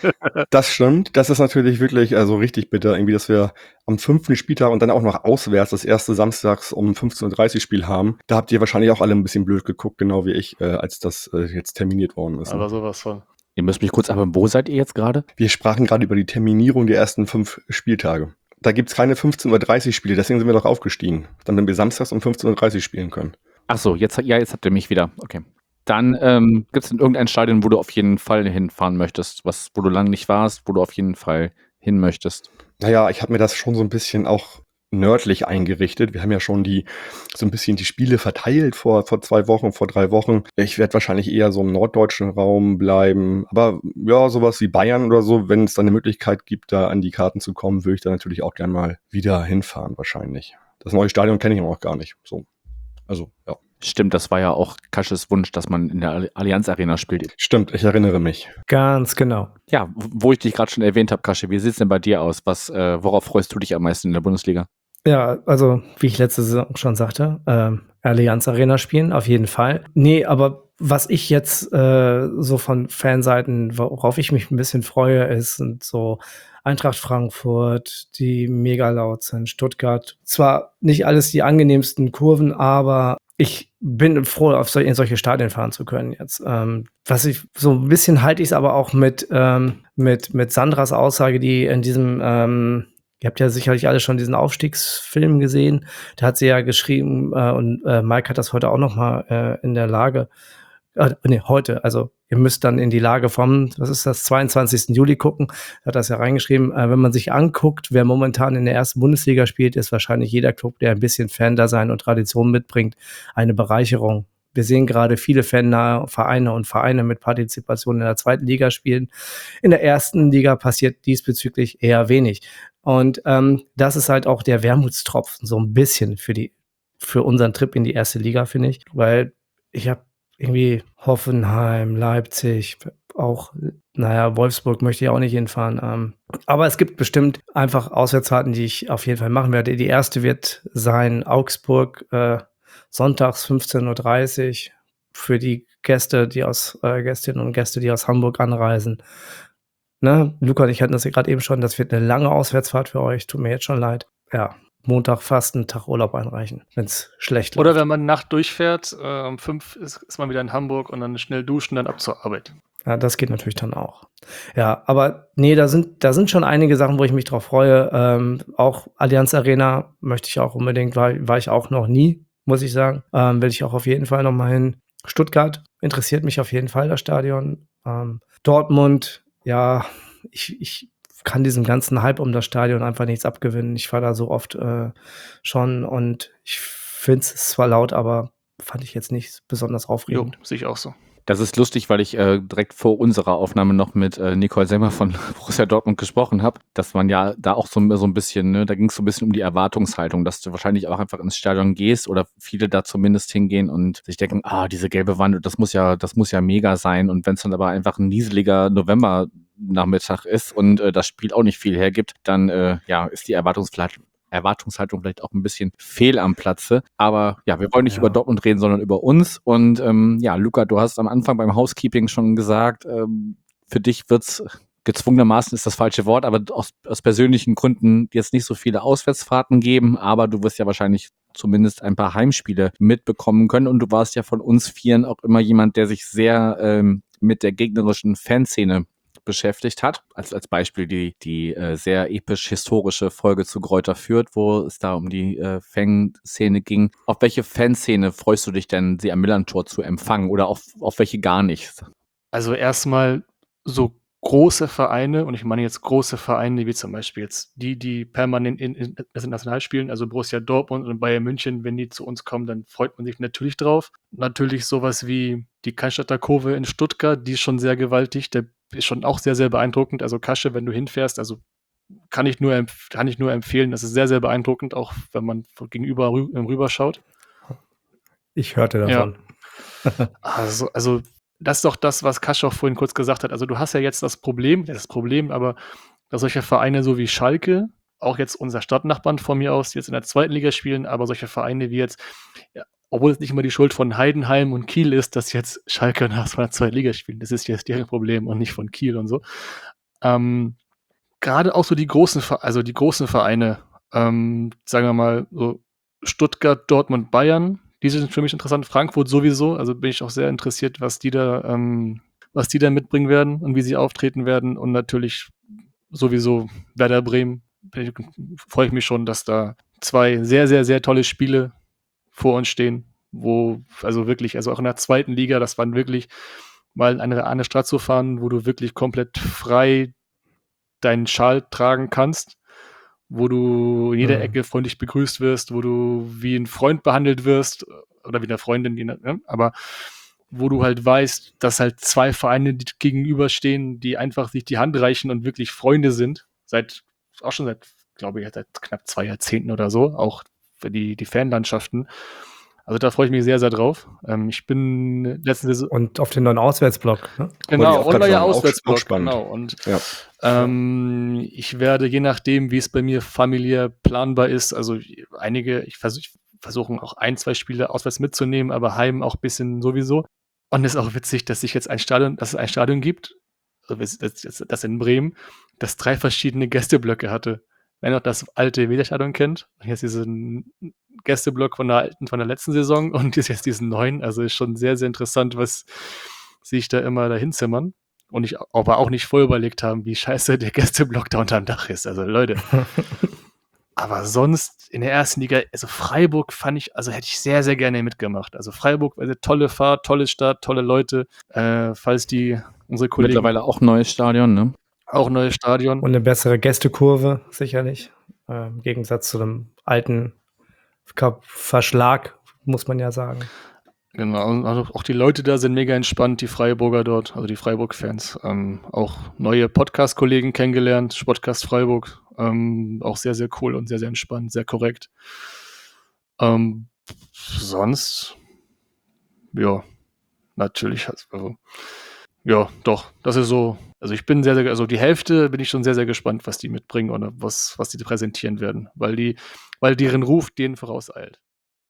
Das stimmt. Das ist natürlich wirklich also richtig bitter, irgendwie, dass wir am fünften Spieltag und dann auch noch auswärts das erste samstags um fünfzehn Uhr dreißig Spiel haben. Da habt ihr wahrscheinlich auch alle ein bisschen blöd geguckt, genau wie ich, äh, als das äh, jetzt terminiert worden ist. Aber sowas von. Ihr müsst mich kurz, aber wo seid ihr jetzt gerade? Wir sprachen gerade über die Terminierung der ersten fünf Spieltage. Da gibt's keine fünfzehn Uhr dreißig Spiele, deswegen sind wir doch aufgestiegen. Damit wir samstags um fünfzehn Uhr dreißig spielen können. Ach so, jetzt, ja, jetzt habt ihr mich wieder. Okay. Dann ähm, gibt es in irgendein Stadion, wo du auf jeden Fall hinfahren möchtest, was, wo du lange nicht warst, wo du auf jeden Fall hin möchtest. Naja, ich habe mir das schon so ein bisschen auch nördlich eingerichtet. Wir haben ja schon die so ein bisschen die Spiele verteilt vor vor zwei Wochen, vor drei Wochen. Ich werde wahrscheinlich eher so im norddeutschen Raum bleiben. Aber ja, sowas wie Bayern oder so, wenn es dann eine Möglichkeit gibt, da an die Karten zu kommen, würde ich da natürlich auch gern mal wieder hinfahren wahrscheinlich. Das neue Stadion kenne ich noch gar nicht. So, also ja. Stimmt, das war ja auch Kasches Wunsch, dass man in der Allianz Arena spielt. Stimmt, ich erinnere mich. Ganz genau. Ja, wo ich dich gerade schon erwähnt habe, Kasche, wie sieht es denn bei dir aus? Was, äh, worauf freust du dich am meisten in der Bundesliga? Ja, also wie ich letzte Saison schon sagte, ähm, Allianz Arena spielen, auf jeden Fall. Nee, aber was ich jetzt äh, so von Fanseiten, worauf ich mich ein bisschen freue, ist sind so Eintracht Frankfurt, die mega laut sind, Stuttgart. Zwar nicht alles die angenehmsten Kurven, aber ich bin froh, auf sol- in solche Stadien fahren zu können jetzt. Ähm, was ich so ein bisschen halte ich es aber auch mit, ähm, mit, mit Sandras Aussage, die in diesem ähm, Ihr habt ja sicherlich alle schon diesen Aufstiegsfilm gesehen. Da hat sie ja geschrieben, äh, und äh, Mike hat das heute auch noch mal äh, in der Lage, äh, nee, heute, also ihr müsst dann in die Lage vom, was ist das, zweiundzwanzigsten Juli gucken, da hat das ja reingeschrieben, äh, wenn man sich anguckt, wer momentan in der ersten Bundesliga spielt, ist wahrscheinlich jeder Club, der ein bisschen Fan-Dasein und Tradition mitbringt, eine Bereicherung. Wir sehen gerade viele fannahe Vereine und Vereine mit Partizipation in der zweiten Liga spielen. In der ersten Liga passiert diesbezüglich eher wenig. Und ähm, das ist halt auch der Wermutstropfen so ein bisschen für die für unseren Trip in die erste Liga, finde ich. Weil ich habe irgendwie Hoffenheim, Leipzig, auch, naja, Wolfsburg möchte ich auch nicht hinfahren. Ähm, aber es gibt bestimmt einfach Auswärtsfahrten, die ich auf jeden Fall machen werde. Die erste wird sein Augsburg, äh, sonntags fünfzehn Uhr dreißig für die Gäste, die aus äh, Gästinnen und Gäste, die aus Hamburg anreisen. Ne? Luca und ich hatten das ja gerade eben schon, das wird eine lange Auswärtsfahrt für euch, tut mir jetzt schon leid. Ja, Montag fast einen Tag Urlaub einreichen, wenn es schlecht läuft. Oder wenn man Nacht durchfährt, äh, um fünf ist, ist man wieder in Hamburg und dann schnell duschen, dann ab zur Arbeit. Ja, das geht natürlich dann auch. Ja, aber nee, da sind, da sind schon einige Sachen, wo ich mich drauf freue. Ähm, auch Allianz Arena möchte ich auch unbedingt, war, war ich auch noch nie, muss ich sagen. Ähm, will ich auch auf jeden Fall noch mal hin. Stuttgart interessiert mich auf jeden Fall, das Stadion. Ähm, Dortmund, ja, ich, ich kann diesem ganzen Hype um das Stadion einfach nichts abgewinnen. Ich fahre da so oft äh, schon und ich finde es zwar laut, aber fand ich jetzt nicht besonders Jo, aufregend. sehe ich auch so. Das ist lustig, weil ich äh, direkt vor unserer Aufnahme noch mit äh, Nicole Semmer von Borussia Dortmund gesprochen habe, dass man ja da auch so, so ein bisschen, ne, da ging es so ein bisschen um die Erwartungshaltung, dass du wahrscheinlich auch einfach ins Stadion gehst oder viele da zumindest hingehen und sich denken, ah, diese gelbe Wand, das muss ja, das muss ja mega sein. Und wenn es dann aber einfach ein nieseliger Novembernachmittag ist und äh, das Spiel auch nicht viel hergibt, dann äh, ja, ist die Erwartungshaltung Erwartungshaltung vielleicht auch ein bisschen fehl am Platze. Aber ja, wir wollen nicht Ja. über Dortmund reden, sondern über uns. Und ähm, ja, Luca, du hast am Anfang beim Housekeeping schon gesagt, ähm, für dich wird's gezwungenermaßen ist das falsche Wort, aber aus, aus persönlichen Gründen jetzt nicht so viele Auswärtsfahrten geben, aber du wirst ja wahrscheinlich zumindest ein paar Heimspiele mitbekommen können. Und du warst ja von uns Vieren auch immer jemand, der sich sehr ähm, mit der gegnerischen Fanszene beschäftigt hat. Als, als Beispiel die, die äh, sehr episch-historische Folge zu Greuther Fürth, wo es da um die äh, Fanszene ging. Auf welche Fanszene freust du dich denn, sie am Millerntor zu empfangen oder auf, auf welche gar nicht? Also erstmal so große Vereine, und ich meine jetzt große Vereine, wie zum Beispiel jetzt die, die permanent in, in, international spielen, also Borussia Dortmund und Bayern München, wenn die zu uns kommen, dann freut man sich natürlich drauf. Natürlich sowas wie die Cannstatter Kurve in Stuttgart, die ist schon sehr gewaltig, der ist schon auch sehr, sehr beeindruckend. Also Kasche, wenn du hinfährst, also kann ich nur, empf- kann ich nur empfehlen, das ist sehr, sehr beeindruckend, auch wenn man von gegenüber rü rüber schaut. Ich hörte davon. Also, also das ist doch das, was Kasche auch vorhin kurz gesagt hat. Also du hast ja jetzt das Problem, das Problem, aber dass solche Vereine so wie Schalke, auch jetzt unser Stadtnachbarn von mir aus, die jetzt in der zweiten Liga spielen, aber solche Vereine wie jetzt, ja, obwohl es nicht immer die Schuld von Heidenheim und Kiel ist, dass jetzt Schalke und H S V in der zweiten Liga spielen. Das ist jetzt deren Problem und nicht von Kiel und so. Ähm, Gerade auch so die großen, Ve- also die großen Vereine, ähm, sagen wir mal so Stuttgart, Dortmund, Bayern, die sind für mich interessant. Frankfurt sowieso, also bin ich auch sehr interessiert, was die da, ähm, was die da mitbringen werden und wie sie auftreten werden. Und natürlich sowieso Werder Bremen. Bin ich- Freue ich mich schon, dass da zwei sehr, sehr, sehr tolle Spiele vor uns stehen, wo, also wirklich, also auch in der zweiten Liga, das waren wirklich mal in eine, eine Stadt zu fahren, wo du wirklich komplett frei deinen Schal tragen kannst, wo du in jeder Mhm. Ecke freundlich begrüßt wirst, wo du wie ein Freund behandelt wirst oder wie eine Freundin, die, ne? Aber wo du halt weißt, dass halt zwei Vereine die gegenüberstehen, die einfach sich die Hand reichen und wirklich Freunde sind, seit, auch schon seit, glaube ich, seit knapp zwei Jahrzehnten oder so, auch für die, die Fanlandschaften. Also da freue ich mich sehr, sehr drauf. Ähm, ich bin letzte Saison. Und auf den neuen Auswärtsblock. Ne? Wollte ich Genau, auch und grad neuer sagen, auch- auch Auswärtsblock, spannend. genau. Und Ja. ähm, ich werde, je nachdem, wie es bei mir familiär planbar ist, also einige, ich versuche versuchen auch ein, zwei Spiele auswärts mitzunehmen, aber heim auch ein bisschen sowieso. Und es ist auch witzig, dass sich jetzt ein Stadion, dass es ein Stadion gibt, also das, das, das in Bremen, das drei verschiedene Gästeblöcke hatte. Wenn ihr noch das alte Weserstadion kennt, und jetzt diesen Gästeblock von der alten, von der letzten Saison und jetzt diesen neuen, also ist schon sehr, sehr interessant, was sich da immer dahin zimmern. Und ich aber auch nicht voll überlegt haben, wie scheiße der Gästeblock da unterm Dach ist. Also Leute. Aber sonst in der ersten Liga, also Freiburg fand ich, also hätte ich sehr, sehr gerne mitgemacht. Also Freiburg, also tolle Fahrt, tolle Stadt, tolle Leute. Äh, falls die, unsere Kollegen, Mittlerweile auch neues Stadion, ne? auch neues Stadion. Und eine bessere Gästekurve, sicherlich. Äh, Im Gegensatz zu dem alten Ka- Verschlag, muss man ja sagen. Genau, und also auch die Leute da sind mega entspannt, die Freiburger dort, also die Freiburg-Fans. Ähm, auch neue Podcast-Kollegen kennengelernt, Sportcast Freiburg. Ähm, auch sehr, sehr cool und sehr, sehr entspannt, sehr korrekt. Ähm, sonst, ja, natürlich. Also, ja, doch, das ist so. Also ich bin sehr, sehr, also die Hälfte bin ich schon sehr, sehr gespannt, was die mitbringen oder was, was die präsentieren werden, weil die, weil deren Ruf denen vorauseilt.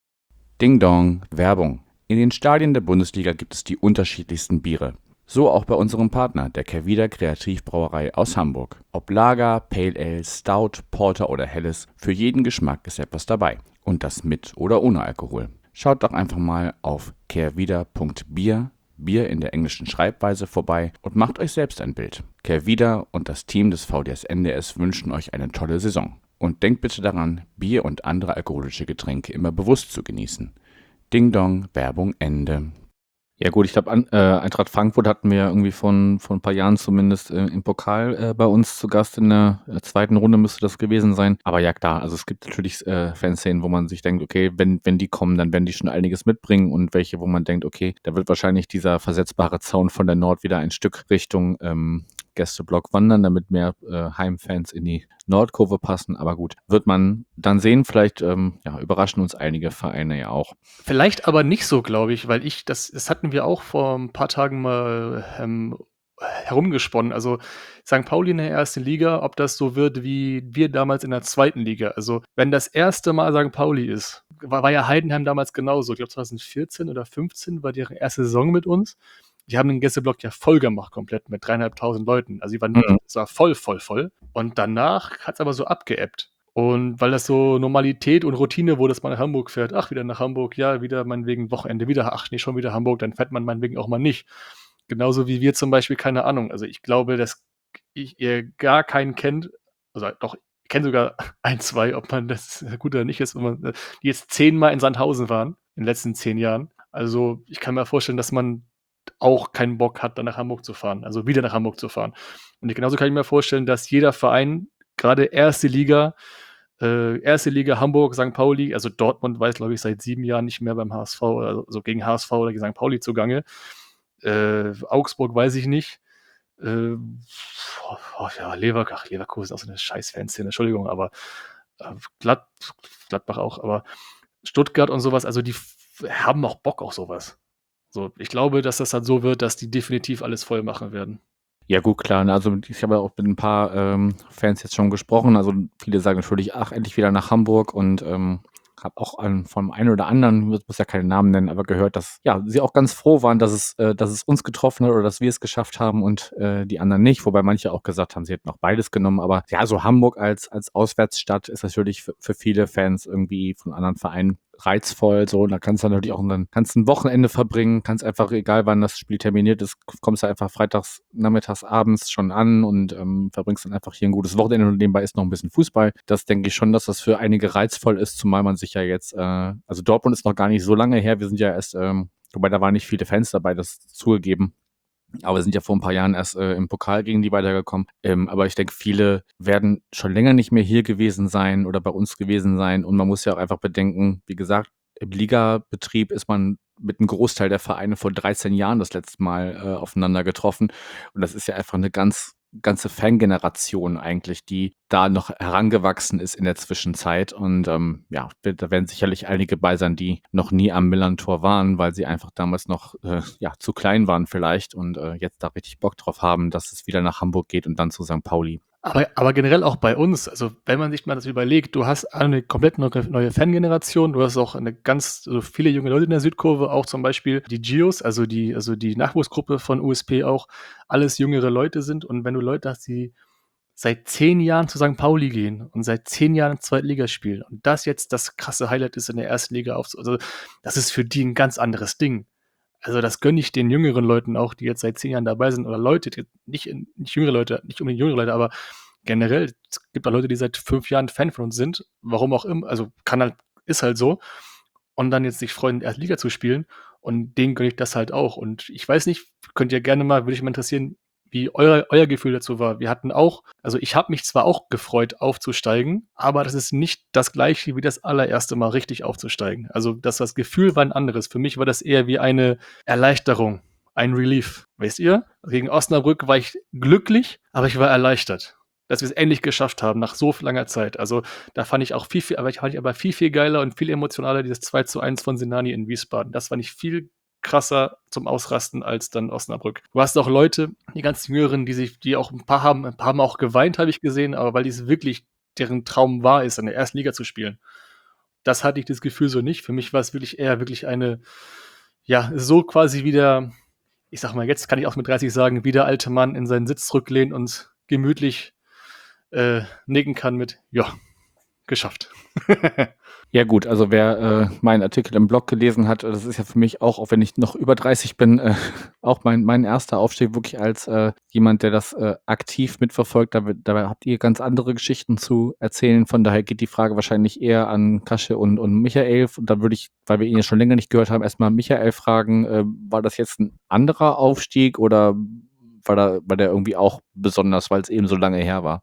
Ding Dong, Werbung. In den Stadien der Bundesliga gibt es die unterschiedlichsten Biere. So auch bei unserem Partner, der Kervida Kreativbrauerei aus Hamburg. Ob Lager, Pale Ale, Stout, Porter oder Helles, für jeden Geschmack ist etwas dabei. Und das mit oder ohne Alkohol. Schaut doch einfach mal auf kervida punkt bier, Bier in der englischen Schreibweise, vorbei und macht euch selbst ein Bild. Kervida und das Team des V D S N D S wünschen euch eine tolle Saison. Und denkt bitte daran, Bier und andere alkoholische Getränke immer bewusst zu genießen. Ding Dong, Werbung Ende. Ja gut, ich glaube, äh, Eintracht Frankfurt hatten wir irgendwie von, von ein paar Jahren zumindest äh, im Pokal äh, bei uns zu Gast in der äh, zweiten Runde müsste das gewesen sein. Aber ja klar, also es gibt natürlich äh, Fanszenen, wo man sich denkt, okay, wenn, wenn die kommen, dann werden die schon einiges mitbringen und welche, wo man denkt, okay, da wird wahrscheinlich dieser versetzbare Zaun von der Nord wieder ein Stück Richtung ähm, Gästeblock wandern, damit mehr äh, Heimfans in die Nordkurve passen. Aber gut, wird man dann sehen. Vielleicht ähm, ja, überraschen uns einige Vereine ja auch. Vielleicht aber nicht so, glaube ich, weil ich, das, das hatten wir auch vor ein paar Tagen mal ähm, herumgesponnen. Also Sankt Pauli in der ersten Liga, ob das so wird wie wir damals in der zweiten Liga. Also wenn das erste Mal Sankt Pauli ist, war, war ja Heidenheim damals genauso. Ich glaube zwanzig vierzehn oder fünfzehn war deren erste Saison mit uns. Die haben den Gästeblock ja voll gemacht, komplett mit dreieinhalbtausend Leuten. Also die waren, Mhm. es war voll, voll, voll. Und danach hat es aber so abgeebbt. Und weil das so Normalität und Routine wurde, dass man nach Hamburg fährt, ach, wieder nach Hamburg, ja, wieder meinetwegen Wochenende, wieder, ach, nee, schon wieder Hamburg, dann fährt man meinetwegen auch mal nicht. Genauso wie wir zum Beispiel, keine Ahnung. Also ich glaube, dass ich, ihr gar keinen kennt, also doch, ich kenne sogar ein, zwei, ob man das gut oder nicht ist, wenn man, die jetzt zehnmal in Sandhausen waren, in den letzten zehn Jahren. Also ich kann mir vorstellen, dass man auch keinen Bock hat, dann nach Hamburg zu fahren, also wieder nach Hamburg zu fahren. Und genauso kann ich mir vorstellen, dass jeder Verein, gerade erste Liga, äh, erste Liga Hamburg, Sankt Pauli, also Dortmund war jetzt, glaube ich, seit sieben Jahren nicht mehr beim H S V, also so gegen H S V oder gegen Sankt Pauli zugange. Äh, Augsburg weiß ich nicht. Äh, oh, ja, Leverkusen, ach, Leverkusen ist auch so eine scheiß Fanszene, Entschuldigung, aber äh, Glad, Gladbach auch, aber Stuttgart und sowas, also die f- haben auch Bock auf sowas. So, ich glaube, dass das dann so wird, dass die definitiv alles voll machen werden. Ja gut, klar. ne, Also ich habe ja auch mit ein paar ähm, Fans jetzt schon gesprochen. Also viele sagen natürlich, ach, endlich wieder nach Hamburg und ähm, habe auch an, vom einen oder anderen, ich muss ja keine Namen nennen, aber gehört, dass ja sie auch ganz froh waren, dass es, äh, dass es uns getroffen hat oder dass wir es geschafft haben und äh, die anderen nicht. Wobei manche auch gesagt haben, sie hätten auch beides genommen. Aber ja, so Hamburg als, als Auswärtsstadt ist natürlich für, für viele Fans irgendwie von anderen Vereinen reizvoll, so, und da kannst du natürlich auch ein, kannst ein Wochenende verbringen, kannst einfach, egal wann das Spiel terminiert ist, kommst du einfach freitags, nachmittags, abends schon an und ähm, verbringst dann einfach hier ein gutes Wochenende und nebenbei ist noch ein bisschen Fußball. Das denke ich schon, dass das für einige reizvoll ist, zumal man sich ja jetzt, äh, also Dortmund ist noch gar nicht so lange her, wir sind ja erst, ähm, wobei da waren nicht viele Fans dabei, das zugegeben. Aber wir sind ja vor ein paar Jahren erst äh, im Pokal gegen die weitergekommen. Ähm, aber ich denke, viele werden schon länger nicht mehr hier gewesen sein oder bei uns gewesen sein. Und man muss ja auch einfach bedenken, wie gesagt, im Ligabetrieb ist man mit einem Großteil der Vereine vor dreizehn Jahren das letzte Mal äh, aufeinander getroffen. Und das ist ja einfach eine ganz ganze Fangeneration eigentlich, die da noch herangewachsen ist in der Zwischenzeit. Und ähm, ja, da werden sicherlich einige bei sein, die noch nie am Millern-Tor waren, weil sie einfach damals noch äh, ja, zu klein waren vielleicht und äh, jetzt da richtig Bock drauf haben, dass es wieder nach Hamburg geht und dann zu Sankt Pauli. Aber, aber generell auch bei uns, also wenn man sich mal das überlegt, du hast eine komplett neue, neue Fangeneration, du hast auch eine ganz, also viele junge Leute in der Südkurve, auch zum Beispiel die Gios, also die, also die Nachwuchsgruppe von U S P auch, alles jüngere Leute sind. Und wenn du Leute hast, die seit zehn Jahren zu Sankt Pauli gehen und seit zehn Jahren in zweiter Liga spielen und das jetzt das krasse Highlight ist, in der ersten Liga auf, also das ist für die ein ganz anderes Ding. Also das gönne ich den jüngeren Leuten auch, die jetzt seit zehn Jahren dabei sind, oder Leute, die nicht, nicht jüngere Leute, nicht unbedingt jüngere Leute, aber generell, es gibt auch Leute, die seit fünf Jahren Fan von uns sind, warum auch immer, also kann halt, ist halt so, und dann jetzt sich freuen, in der ersten Liga zu spielen, und denen gönne ich das halt auch. Und ich weiß nicht, könnt ihr gerne mal, würde ich mal interessieren, wie euer, euer Gefühl dazu war. Wir hatten auch, also ich habe mich zwar auch gefreut, aufzusteigen, aber das ist nicht das gleiche wie das allererste Mal richtig aufzusteigen. Also das, das Gefühl war ein anderes. Für mich war das eher wie eine Erleichterung, ein Relief. Wisst ihr? Gegen Osnabrück war ich glücklich, aber ich war erleichtert, dass wir es endlich geschafft haben, nach so langer Zeit. Also da fand ich auch viel, viel, aber ich fand ich aber viel, viel geiler und viel emotionaler dieses zwei zu eins von Sinani in Wiesbaden. Das fand ich viel krasser zum Ausrasten als dann Osnabrück. Du hast auch Leute, die ganzen Jüngeren, die sich, die auch ein paar haben, ein paar haben auch geweint, habe ich gesehen, aber weil dies wirklich deren Traum war, ist, in der ersten Liga zu spielen. Das hatte ich das Gefühl so nicht. Für mich war es wirklich eher wirklich eine, ja, so quasi wieder, ich sag mal, jetzt kann ich auch mit dreißig sagen, wie der alte Mann in seinen Sitz zurücklehnt und gemütlich äh, nicken kann mit, ja, geschafft. Ja gut, also wer äh, meinen Artikel im Blog gelesen hat, das ist ja für mich auch, auch wenn ich noch über dreißig bin, äh, auch mein, mein erster Aufstieg wirklich als äh, jemand, der das äh, aktiv mitverfolgt. Da, dabei habt ihr ganz andere Geschichten zu erzählen. Von daher geht die Frage wahrscheinlich eher an Kasche und, und Michael. Und da würde ich, weil wir ihn ja schon länger nicht gehört haben, erstmal Michael fragen, äh, war das jetzt ein anderer Aufstieg oder war, da, war der irgendwie auch besonders, weil es eben so lange her war?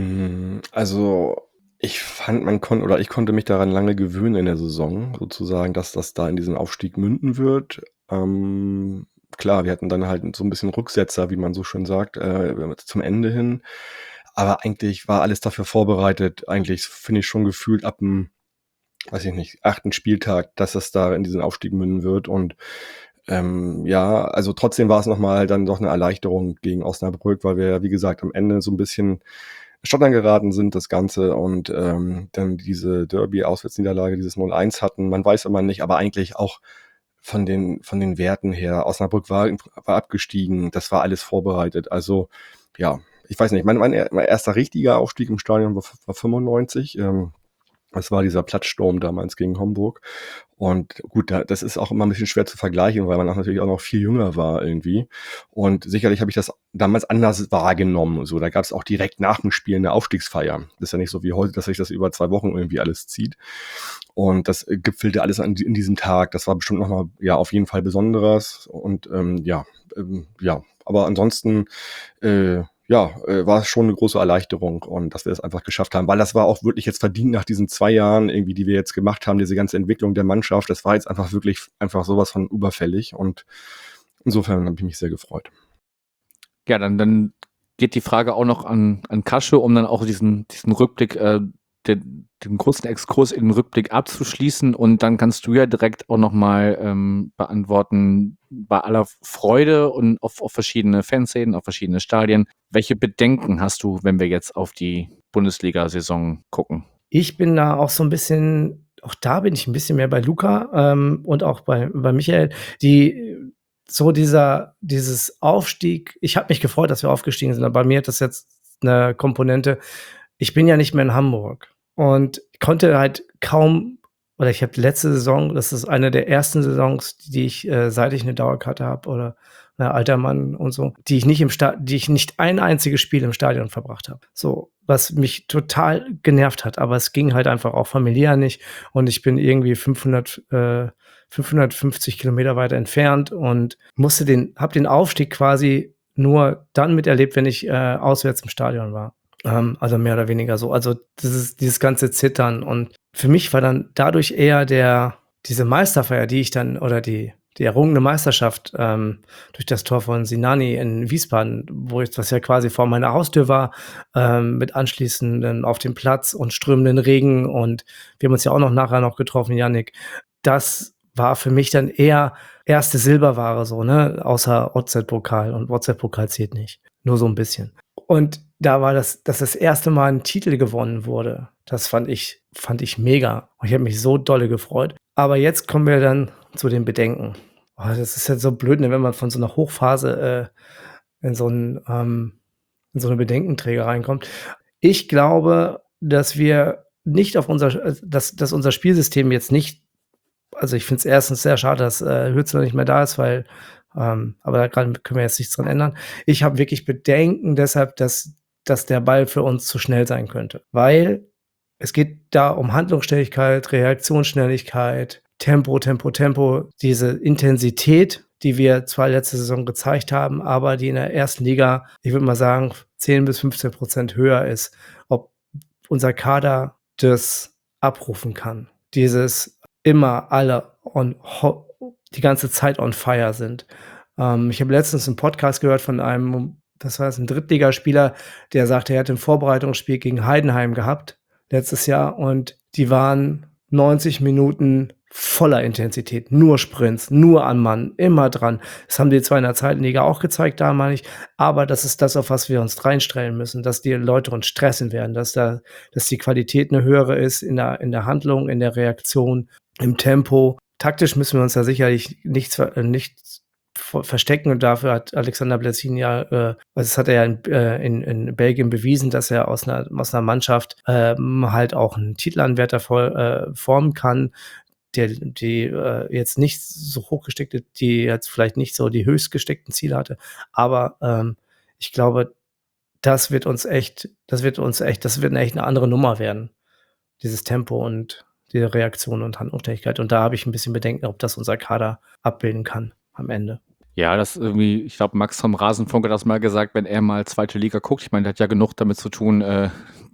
Also ich fand, man konnte oder ich konnte mich daran lange gewöhnen in der Saison, sozusagen, dass das da in diesen Aufstieg münden wird. Ähm, klar, wir hatten dann halt so ein bisschen Rücksetzer, wie man so schön sagt, äh, zum Ende hin. Aber eigentlich war alles dafür vorbereitet. Eigentlich finde ich schon gefühlt ab dem, weiß ich nicht, achten Spieltag, dass das da in diesen Aufstieg münden wird. Und ähm, ja, also trotzdem war es nochmal dann doch eine Erleichterung gegen Osnabrück, weil wir ja, wie gesagt, am Ende so ein bisschen Stottern geraten sind, das Ganze, und ähm, dann diese Derby-Auswärtsniederlage, dieses null eins hatten. Man weiß immer nicht, aber eigentlich auch von den, von den Werten her. Osnabrück war, war abgestiegen, das war alles vorbereitet. Also ja, ich weiß nicht, mein, mein erster richtiger Aufstieg im Stadion war, war fünfundneunzig. Ähm, das war dieser Platzsturm damals gegen Homburg. Und gut, da, das ist auch immer ein bisschen schwer zu vergleichen, weil man auch natürlich auch noch viel jünger war irgendwie. Und sicherlich habe ich das damals anders wahrgenommen. So, da gab es auch direkt nach dem Spiel eine Aufstiegsfeier. Das ist ja nicht so wie heute, dass sich das über zwei Wochen irgendwie alles zieht. Und das gipfelte alles an, in diesem Tag. Das war bestimmt nochmal, ja, auf jeden Fall Besonderes. Und ähm, ja, ähm, ja, aber ansonsten äh, ja, äh, war es schon eine große Erleichterung, und dass wir es einfach geschafft haben, weil das war auch wirklich jetzt verdient nach diesen zwei Jahren irgendwie, die wir jetzt gemacht haben, diese ganze Entwicklung der Mannschaft. Das war jetzt einfach wirklich einfach sowas von überfällig, und insofern habe ich mich sehr gefreut. Ja, dann, dann geht die Frage auch noch an, an Kasche, um dann auch diesen, diesen Rückblick, äh, den, den kurzen Exkurs in den Rückblick abzuschließen, und dann kannst du ja direkt auch nochmal ähm, beantworten, bei aller Freude und auf, auf verschiedene Fanszenen, auf verschiedene Stadien. Welche Bedenken hast du, wenn wir jetzt auf die Bundesliga-Saison gucken? Ich bin da auch so ein bisschen, auch da bin ich ein bisschen mehr bei Luca ähm, und auch bei, bei Michael, die so dieser, dieses Aufstieg, ich habe mich gefreut, dass wir aufgestiegen sind, aber bei mir hat das jetzt eine Komponente, ich bin ja nicht mehr in Hamburg und konnte halt kaum, oder ich habe letzte Saison, das ist eine der ersten Saisons, die ich, äh, seit ich eine Dauerkarte habe, oder ein alter Mann und so, die ich nicht im Sta- die ich nicht ein einziges Spiel im Stadion verbracht habe. So, was mich total genervt hat, aber es ging halt einfach auch familiär nicht, und ich bin irgendwie fünfhundert, äh, fünfhundertfünfzig Kilometer weiter entfernt und musste den, hab den Aufstieg quasi nur dann miterlebt, wenn ich äh, auswärts im Stadion war. Ähm, also mehr oder weniger so. Also das ist dieses ganze Zittern, und für mich war dann dadurch eher der, diese Meisterfeier, die ich dann, oder die, die errungene Meisterschaft ähm, durch das Tor von Sinani in Wiesbaden, wo ich, was ja quasi vor meiner Haustür war, ähm, mit anschließenden auf dem Platz und strömenden Regen, und wir haben uns ja auch noch nachher noch getroffen, Yannick. Das war für mich dann eher erste Silberware, so, ne, außer O Z-Pokal, und O Z-Pokal zählt nicht, nur so ein bisschen. Und da war das, dass das erste Mal ein Titel gewonnen wurde. Das fand ich, fand ich mega. Und ich habe mich so dolle gefreut. Aber jetzt kommen wir dann zu den Bedenken. Oh, das ist halt so blöd, ne, wenn man von so einer Hochphase äh, in, so ein, ähm, in so eine Bedenkenträger reinkommt. Ich glaube, dass wir nicht auf unser, dass, dass unser Spielsystem jetzt nicht, also ich finde es erstens sehr schade, dass äh, Hützler nicht mehr da ist, weil Ähm, aber da können wir jetzt nichts dran ändern. Ich habe wirklich Bedenken deshalb, dass, dass der Ball für uns zu schnell sein könnte. Weil es geht da um Handlungsschnelligkeit, Reaktionsschnelligkeit, Tempo, Tempo, Tempo. Diese Intensität, die wir zwar letzte Saison gezeigt haben, aber die in der ersten Liga, ich würde mal sagen, zehn bis fünfzehn Prozent höher ist. Ob unser Kader das abrufen kann. Dieses immer alle on ho- die ganze Zeit on fire sind. Ähm, ich habe letztens einen Podcast gehört von einem, das war jetzt ein Drittligaspieler, der sagte, er hat ein Vorbereitungsspiel gegen Heidenheim gehabt letztes Jahr, und die waren neunzig Minuten voller Intensität, nur Sprints, nur an Mann, immer dran. Das haben die zwar in der zweiten Liga auch gezeigt, da meine ich, aber das ist das, auf was wir uns reinstellen müssen, dass die Leute uns stressen werden, dass da, dass die Qualität eine höhere ist in der, in der Handlung, in der Reaktion, im Tempo. Taktisch müssen wir uns da sicherlich nichts, äh, nichts verstecken, und dafür hat Alexander Blessin ja, äh, das hat er ja in, äh, in, in Belgien bewiesen, dass er aus einer, aus einer Mannschaft ähm, halt auch einen Titelanwärter voll, äh, formen kann, der, die äh, jetzt nicht so hochgesteckte, die jetzt vielleicht nicht so die höchst gesteckten Ziele hatte, aber ähm, ich glaube, das wird uns echt, das wird uns echt, das wird echt eine andere Nummer werden, dieses Tempo und die Reaktion und Handlungsfähigkeit. Und da habe ich ein bisschen Bedenken, ob das unser Kader abbilden kann am Ende. Ja, das irgendwie, ich glaube, Max vom Rasenfunk hat das mal gesagt, wenn er mal zweite Liga guckt. Ich meine, der hat ja genug damit zu tun, äh,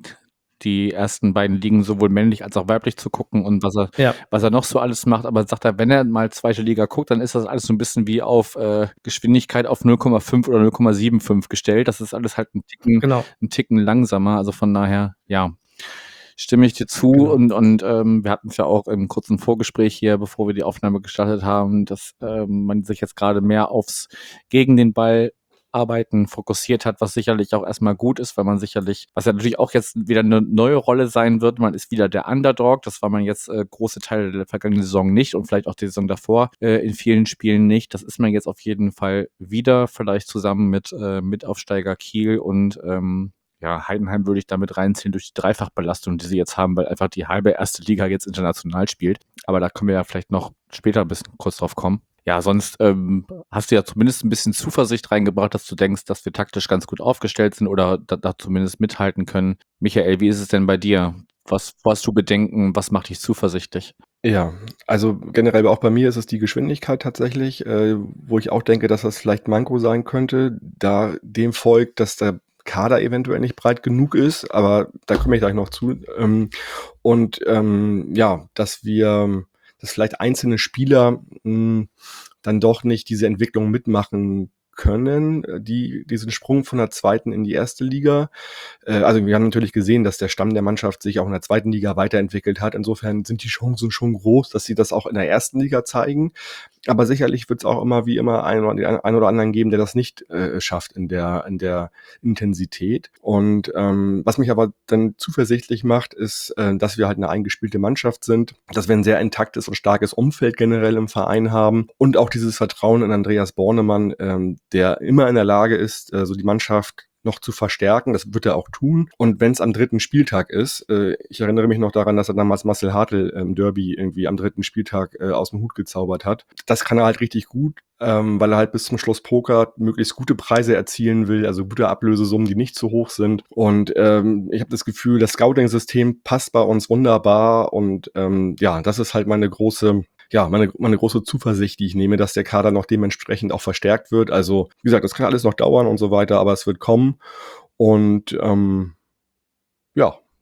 die ersten beiden Ligen sowohl männlich als auch weiblich zu gucken und was er, Ja. was er noch so alles macht. Aber sagt er, wenn er mal zweite Liga guckt, dann ist das alles so ein bisschen wie auf äh, Geschwindigkeit auf null Komma fünf oder null Komma fünfundsiebzig gestellt. Das ist alles halt ein Ticken, Genau. ein Ticken langsamer. Also von daher, ja, stimme ich dir zu. Genau. Und, und ähm, wir hatten es ja auch im kurzen Vorgespräch hier, bevor wir die Aufnahme gestartet haben, dass ähm, man sich jetzt gerade mehr aufs gegen den Ball Arbeiten fokussiert hat, was sicherlich auch erstmal gut ist, weil man sicherlich, was ja natürlich auch jetzt wieder eine neue Rolle sein wird, man ist wieder der Underdog, das war man jetzt äh, große Teile der vergangenen Saison nicht und vielleicht auch die Saison davor äh, in vielen Spielen nicht, das ist man jetzt auf jeden Fall wieder, vielleicht zusammen mit äh, Mitaufsteiger Kiel und ähm, ja, Heidenheim würde ich damit reinziehen durch die Dreifachbelastung, die sie jetzt haben, weil einfach die halbe erste Liga jetzt international spielt, aber da können wir ja vielleicht noch später ein bisschen kurz drauf kommen. Ja, sonst ähm, hast du ja zumindest ein bisschen Zuversicht reingebracht, dass du denkst, dass wir taktisch ganz gut aufgestellt sind oder da, da zumindest mithalten können. Michael, wie ist es denn bei dir? Was, wo hast du Bedenken? Was macht dich zuversichtlich? Ja, also generell auch bei mir ist es die Geschwindigkeit tatsächlich, äh, wo ich auch denke, dass das vielleicht Manko sein könnte, da dem folgt, dass der Kader eventuell nicht breit genug ist, aber da komme ich gleich noch zu. Ähm, und ähm, ja, dass wir, dass vielleicht einzelne Spieler mh, dann doch nicht diese Entwicklung mitmachen können, die diesen Sprung von der zweiten in die erste Liga. Äh, also wir haben natürlich gesehen, dass der Stamm der Mannschaft sich auch in der zweiten Liga weiterentwickelt hat. Insofern sind die Chancen schon groß, dass sie das auch in der ersten Liga zeigen. Aber sicherlich wird es auch immer wie immer einen oder, den einen oder anderen geben, der das nicht äh, schafft in der, in der Intensität. Und ähm, was mich aber dann zuversichtlich macht, ist, äh, dass wir halt eine eingespielte Mannschaft sind, dass wir ein sehr intaktes und starkes Umfeld generell im Verein haben und auch dieses Vertrauen in Andreas Bornemann, ähm, der immer in der Lage ist, äh, so die Mannschaft noch zu verstärken. Das wird er auch tun. Und wenn es am dritten Spieltag ist, äh, ich erinnere mich noch daran, dass er damals Marcel Hartl im Derby irgendwie am dritten Spieltag äh, aus dem Hut gezaubert hat. Das kann er halt richtig gut, ähm, weil er halt bis zum Schluss pokert, möglichst gute Preise erzielen will, also gute Ablösesummen, die nicht zu hoch sind. Und ähm, ich habe das Gefühl, das Scouting-System passt bei uns wunderbar. Und ähm, ja, das ist halt meine große Ja, meine, meine große Zuversicht, die ich nehme, dass der Kader noch dementsprechend auch verstärkt wird. Also, wie gesagt, das kann alles noch dauern und so weiter, aber es wird kommen. Und ähm, ja,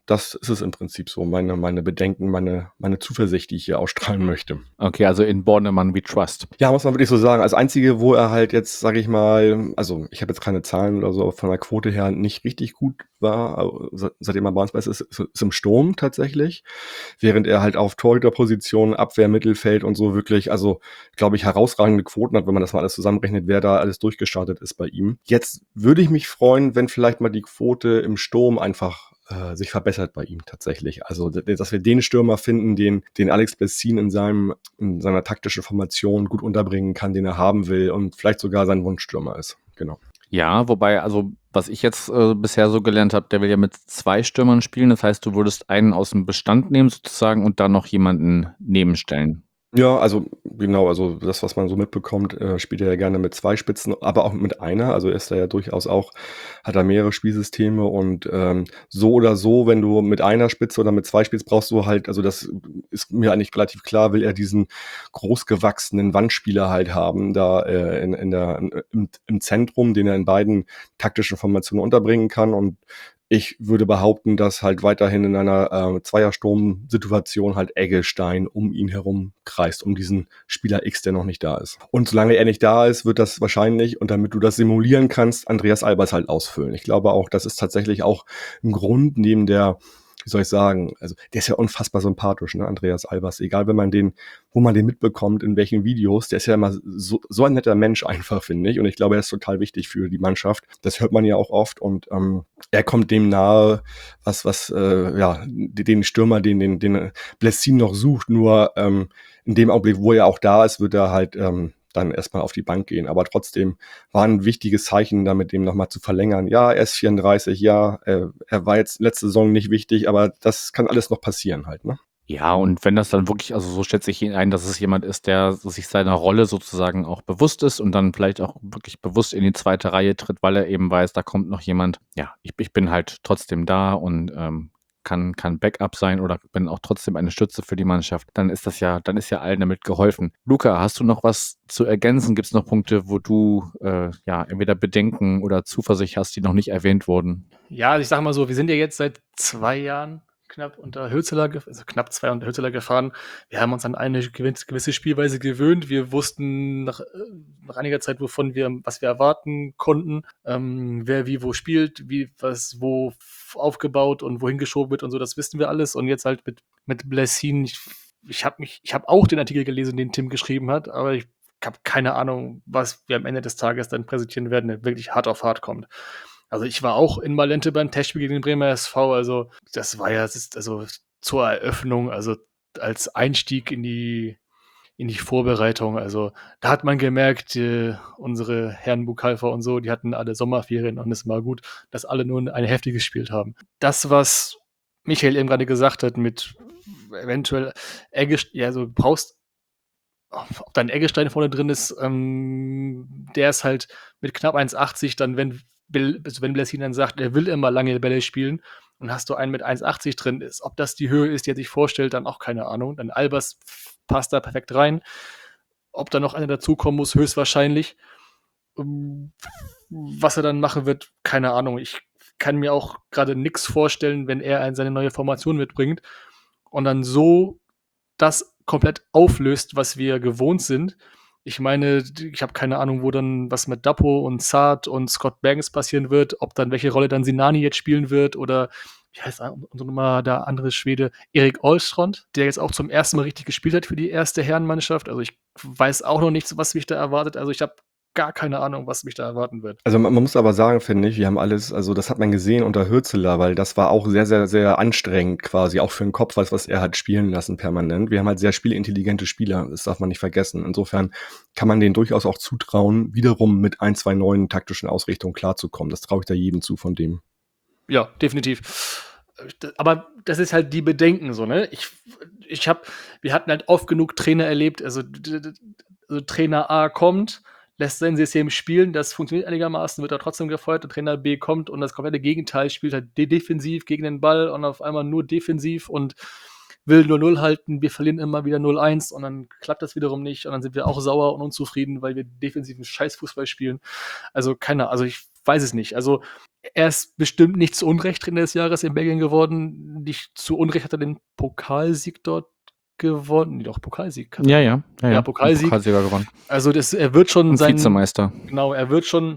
das ist es im Prinzip so, meine, meine Bedenken, meine, meine Zuversicht, die ich hier ausstrahlen möchte. Okay, also in Bornemann we trust. Ja, muss man wirklich so sagen. Als Einzige, wo er halt jetzt, sage ich mal, also ich habe jetzt keine Zahlen oder so, aber von der Quote her nicht richtig gut war, also se- seitdem er bei uns ist, ist, ist im Sturm tatsächlich, während er halt auf Torhüterposition, Abwehr, Mittelfeld und so wirklich, also glaube ich, herausragende Quoten hat, wenn man das mal alles zusammenrechnet, wer da alles durchgestartet ist bei ihm. Jetzt würde ich mich freuen, wenn vielleicht mal die Quote im Sturm einfach äh, sich verbessert bei ihm tatsächlich. Also, d- dass wir den Stürmer finden, den, den Alex Bessin in seinem, in seiner taktischen Formation gut unterbringen kann, den er haben will und vielleicht sogar sein Wunschstürmer ist. Genau. Ja, wobei, also was ich jetzt äh, bisher so gelernt habe, der will ja mit zwei Stürmern spielen. Das heißt, du würdest einen aus dem Bestand nehmen sozusagen und dann noch jemanden nebenstellen. Ja, also genau, also das, was man so mitbekommt, äh, spielt er ja gerne mit zwei Spitzen, aber auch mit einer. Also ist er ja durchaus auch, hat er mehrere Spielsysteme und ähm, so oder so, wenn du mit einer Spitze oder mit zwei spielst, brauchst du halt, also das ist mir eigentlich relativ klar, will er diesen großgewachsenen Wandspieler halt haben, da äh, in, in der, im, im Zentrum, den er in beiden taktischen Formationen unterbringen kann. Und ich würde behaupten, dass halt weiterhin in einer äh, Zweiersturm-Situation halt Eggestein um ihn herum kreist, um diesen Spieler X, der noch nicht da ist. Und solange er nicht da ist, wird das wahrscheinlich, und damit du das simulieren kannst, Andreas Albers halt ausfüllen. Ich glaube auch, das ist tatsächlich auch ein Grund neben der, wie soll ich sagen, also der ist ja unfassbar sympathisch, ne, Andreas Albers. Egal, wenn man den, wo man den mitbekommt, in welchen Videos, der ist ja immer so, so ein netter Mensch einfach, finde ich. Und ich glaube, er ist total wichtig für die Mannschaft. Das hört man ja auch oft und ähm, er kommt dem nahe, was, was, äh, ja, den Stürmer, den, den, den Blessin noch sucht. Nur ähm, in dem Augenblick, wo er auch da ist, wird er halt ähm, dann erstmal auf die Bank gehen. Aber trotzdem war ein wichtiges Zeichen, da mit dem nochmal zu verlängern. Ja, er ist vierunddreißig, ja, er, er war jetzt letzte Saison nicht wichtig, aber das kann alles noch passieren halt, ne? Ja, und wenn das dann wirklich, also so schätze ich ihn ein, dass es jemand ist, der sich seiner Rolle sozusagen auch bewusst ist und dann vielleicht auch wirklich bewusst in die zweite Reihe tritt, weil er eben weiß, da kommt noch jemand. Ja, ich, ich bin halt trotzdem da und ähm, kann, kann Backup sein oder bin auch trotzdem eine Stütze für die Mannschaft, dann ist das ja, dann ist ja allen damit geholfen. Luca, hast du noch was zu ergänzen? Gibt es noch Punkte, wo du äh, ja entweder Bedenken oder Zuversicht hast, die noch nicht erwähnt wurden? Ja, also ich sage mal so, wir sind ja jetzt seit zwei Jahren knapp unter Hürzeler, ge- also knapp zwei unter Hürzeler gefahren. Wir haben uns an eine gewin- gewisse Spielweise gewöhnt. Wir wussten nach, äh, nach einiger Zeit, wovon wir, was wir erwarten konnten, ähm, wer wie wo spielt, wie was wo f- aufgebaut und wohin geschoben wird und so. Das wissen wir alles. Und jetzt halt mit mit Blessin. Ich, ich habe mich, ich habe auch den Artikel gelesen, den Tim geschrieben hat, aber ich habe keine Ahnung, was wir am Ende des Tages dann präsentieren werden, der wirklich hart auf hart kommt. Also ich war auch in Malente beim Testspiel gegen den Bremer S V, also das war ja, das ist also zur Eröffnung, also als Einstieg in die in die Vorbereitung, also da hat man gemerkt, äh, unsere Herren Bukalfa und so, die hatten alle Sommerferien und es war gut, dass alle nur eine Hälfte gespielt haben. Das, was Michael eben gerade gesagt hat, mit eventuell Eggestein, ja, also du brauchst, ob da ein Eggestein vorne drin ist, ähm, der ist halt mit knapp eins achtzig, dann, wenn, Bill, also wenn Blessin dann sagt, er will immer lange Bälle spielen und hast du einen mit eins achtzig drin, ist, ob das die Höhe ist, die er sich vorstellt, dann auch keine Ahnung. Dann Albers passt da perfekt rein. Ob da noch einer dazukommen muss, höchstwahrscheinlich. Ähm, Was er dann machen wird, keine Ahnung. Ich kann mir auch gerade nichts vorstellen, wenn er eine- seine neue Formation mitbringt und dann so das komplett auflöst, was wir gewohnt sind. Ich meine, ich habe keine Ahnung, wo dann was mit Dapo und Saad und Scott Banks passieren wird, ob dann welche Rolle dann Sinani jetzt spielen wird oder wie heißt unser Nummer der andere Schwede, Erik Olstrand, der jetzt auch zum ersten Mal richtig gespielt hat für die erste Herrenmannschaft. Also ich weiß auch noch nichts, was mich da erwartet. Also ich habe gar keine Ahnung, was mich da erwarten wird. Also man, man muss aber sagen, finde ich, wir haben alles, also das hat man gesehen unter Hürzeler, weil das war auch sehr, sehr, sehr anstrengend quasi, auch für den Kopf, was, was er hat spielen lassen permanent. Wir haben halt sehr spielintelligente Spieler, das darf man nicht vergessen. Insofern kann man denen durchaus auch zutrauen, wiederum mit ein, zwei neuen taktischen Ausrichtungen klarzukommen. Das traue ich da jedem zu von dem. Ja, definitiv. Aber das ist halt die Bedenken so, ne? Ich, ich hab, wir hatten halt oft genug Trainer erlebt, also, d- d- also Trainer A kommt, lässt sein System spielen, das funktioniert einigermaßen, wird er trotzdem gefeuert, der Trainer B kommt und das komplette Gegenteil spielt halt de- defensiv gegen den Ball und auf einmal nur defensiv und will null null halten, wir verlieren immer wieder null eins und dann klappt das wiederum nicht und dann sind wir auch sauer und unzufrieden, weil wir defensiven Scheißfußball spielen. Also keiner, also ich weiß es nicht. Also er ist bestimmt nicht zu Unrecht Trainer des Jahres in Belgien geworden. Nicht zu Unrecht hat er den Pokalsieg dort gewonnen. Nee, doch, Pokalsieg. Hat er- Ja, ja. Ja, Ja, ja. Pokalsieg. Pokalsieger gewonnen. Also das, er wird schon Und sein, Vizemeister. genau, er wird schon,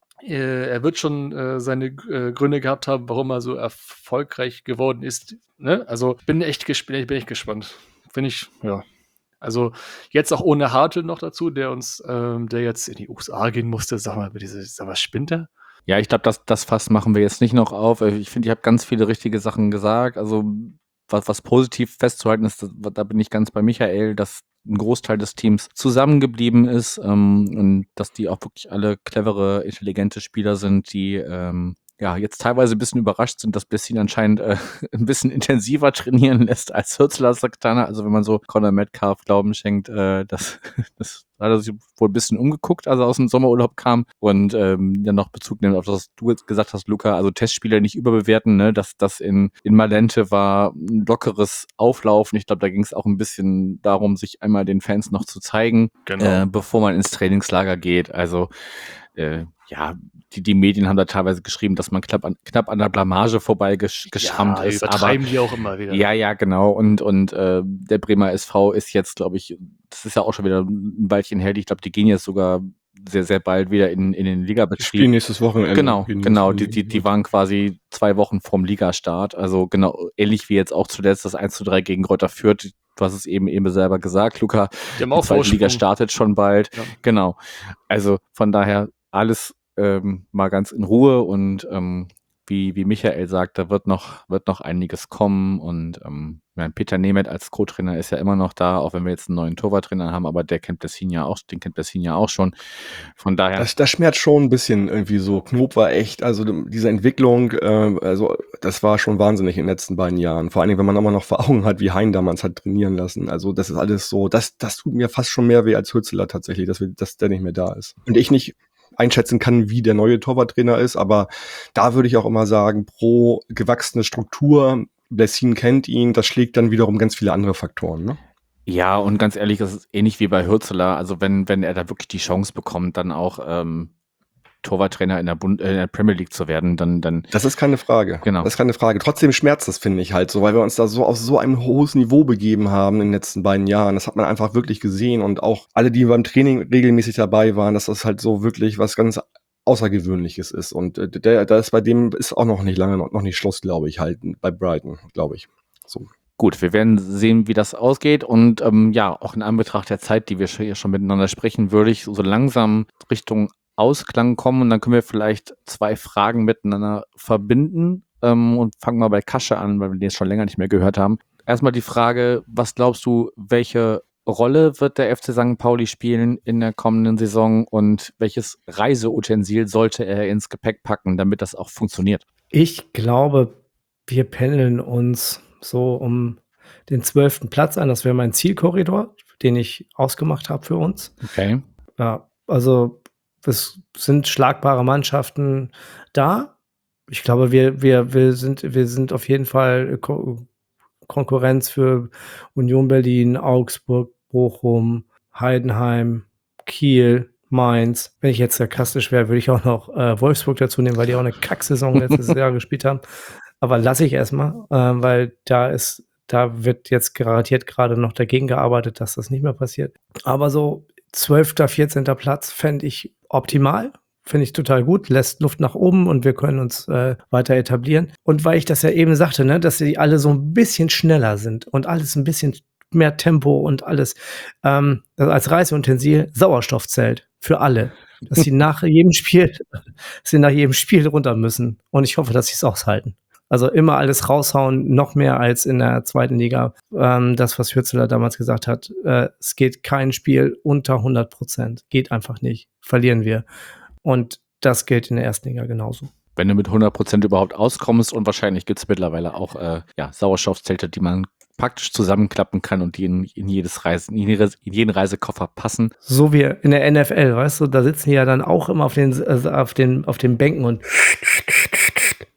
äh, er wird schon äh, seine äh, Gründe gehabt haben, warum er so erfolgreich geworden ist. Ne? Also bin echt gespannt, bin echt gespannt. Finde ich, ja. Also jetzt auch ohne Hartl noch dazu, der uns, ähm, der jetzt in die U S A gehen musste. Sag mal, diese, sag mal, spinnt er? Ja, ich glaube, das, das Fass machen wir jetzt nicht noch auf. Äh, Ich finde, ich habe ganz viele richtige Sachen gesagt. Also, was, was positiv festzuhalten ist, das, da bin ich ganz bei Michael, dass ein Großteil des Teams zusammengeblieben ist ähm, und dass die auch wirklich alle clevere, intelligente Spieler sind, die ähm, ja jetzt teilweise ein bisschen überrascht sind, dass Bessin anscheinend äh, ein bisschen intensiver trainieren lässt als Hürzeler Saktana. Also wenn man so Conor Metcalf Glauben schenkt, äh, das, das hat er sich wohl ein bisschen umgeguckt, als er aus dem Sommerurlaub kam und ähm, dann noch Bezug nimmt auf das, was du jetzt gesagt hast, Luca, also Testspieler nicht überbewerten, ne, dass das in, in Malente war ein lockeres Auflaufen. Ich glaube, da ging es auch ein bisschen darum, sich einmal den Fans noch zu zeigen, Genau. äh, bevor man ins Trainingslager geht. Also äh, ja, die, die Medien haben da teilweise geschrieben, dass man knapp an, knapp an der Blamage vorbei gesch, geschrammt ja, ist. Aber übertreiben die auch immer wieder. ja, ja, genau. Und, und äh, der Bremer S V ist jetzt, glaube ich, das ist ja auch schon wieder ein Weilchen her. Ich glaube, die gehen jetzt sogar sehr, sehr bald wieder in, in den Die Ligabetrieb. spielen nächstes Wochenende. Genau, Gegen genau. die- Die, die, die waren quasi zwei Wochen vorm Ligastart. Also genau, ähnlich wie jetzt auch zuletzt das eins zu drei gegen Greuther Fürth. Du hast es eben eben selber gesagt, Luca. Die haben Die auch zweite Liga Vorsprung. startet schon bald. Ja. Genau. Also von daher alles ähm, mal ganz in Ruhe und ähm, wie, wie Michael sagt, da wird noch, wird noch einiges kommen und ähm, ich meine, Peter Nemeth als Co-Trainer ist ja immer noch da, auch wenn wir jetzt einen neuen Torwarttrainer haben, aber der kennt Bessin ja auch, den kennt Bessin ja auch schon. Von daher. Das, das schmerzt schon ein bisschen irgendwie so. Knob war echt, also diese Entwicklung, äh, also das war schon wahnsinnig in den letzten beiden Jahren. Vor allen Dingen, wenn man immer noch vor Augen hat, wie Hein damals hat trainieren lassen. Also das ist alles so, das, das tut mir fast schon mehr weh als Hürzeler tatsächlich, dass, wir, dass der nicht mehr da ist. Und ich nicht einschätzen kann, wie der neue Torwarttrainer ist, aber da würde ich auch immer sagen, pro gewachsene Struktur, Bessin kennt ihn, das schlägt dann wiederum ganz viele andere Faktoren, ne? Ja, und ganz ehrlich, das ist ähnlich wie bei Hürzeler. Also wenn, wenn er da wirklich die Chance bekommt, dann auch ähm, Torwarttrainer in der, Bund äh, in der Premier League zu werden, dann, dann Das ist keine Frage. Genau. Das ist keine Frage. Trotzdem schmerzt das, finde ich halt so, weil wir uns da so auf so ein hohes Niveau begeben haben in den letzten beiden Jahren. Das hat man einfach wirklich gesehen und auch alle, die beim Training regelmäßig dabei waren, dass das halt so wirklich was ganz Außergewöhnliches ist. Und äh, der, da ist bei dem ist auch noch nicht lange, noch, noch nicht Schluss, glaube ich, halt bei Brighton, glaube ich. So. Gut, wir werden sehen, wie das ausgeht. Und ähm, ja, auch in Anbetracht der Zeit, die wir hier schon miteinander sprechen, würde ich so langsam Richtung Ausklang kommen. Und dann können wir vielleicht zwei Fragen miteinander verbinden. Ähm, und fangen mal bei Kasche an, weil wir den jetzt schon länger nicht mehr gehört haben. Erstmal die Frage, was glaubst du, welche Rolle wird der F C Sankt Pauli spielen in der kommenden Saison und welches Reiseutensil sollte er ins Gepäck packen, damit das auch funktioniert? Ich glaube, wir pendeln uns so um den zwölften Platz an. Das wäre mein Zielkorridor, den ich ausgemacht habe für uns. Okay. Ja, also es sind schlagbare Mannschaften da. Ich glaube, wir, wir, wir, sind, wir sind auf jeden Fall Ko Konkurrenz für Union Berlin, Augsburg, Bochum, Heidenheim, Kiel, Mainz. Wenn ich jetzt sarkastisch wäre, würde ich auch noch äh, Wolfsburg dazu nehmen, weil die auch eine Kacksaison letztes Jahr gespielt haben. Aber lasse ich erstmal, äh, weil da ist, da wird jetzt garantiert gerade noch dagegen gearbeitet, dass das nicht mehr passiert. Aber so zwölfter, vierzehnter Platz fände ich optimal. Finde ich total gut, lässt Luft nach oben und wir können uns äh, weiter etablieren. Und weil ich das ja eben sagte, ne, dass die alle so ein bisschen schneller sind und alles ein bisschen mehr Tempo und alles ähm, als Reiseutensil Sauerstoffzelt für alle. Dass sie nach jedem Spiel, dass sie nach jedem Spiel runter müssen. Und ich hoffe, dass sie es aushalten. Also immer alles raushauen, noch mehr als in der zweiten Liga. Ähm, das, was Hürzeler damals gesagt hat, äh, es geht kein Spiel unter hundert Prozent. Geht einfach nicht. Verlieren wir. Und das gilt in der ersten Liga genauso. Wenn du mit hundert Prozent überhaupt auskommst und wahrscheinlich gibt es mittlerweile auch äh, ja, Sauerstoffzelte, die man praktisch zusammenklappen kann und die in, in, jedes Reise, in, jedes, in jeden Reisekoffer passen. So wie in der N F L, weißt du, da sitzen die ja dann auch immer auf den, also auf den, auf den Bänken und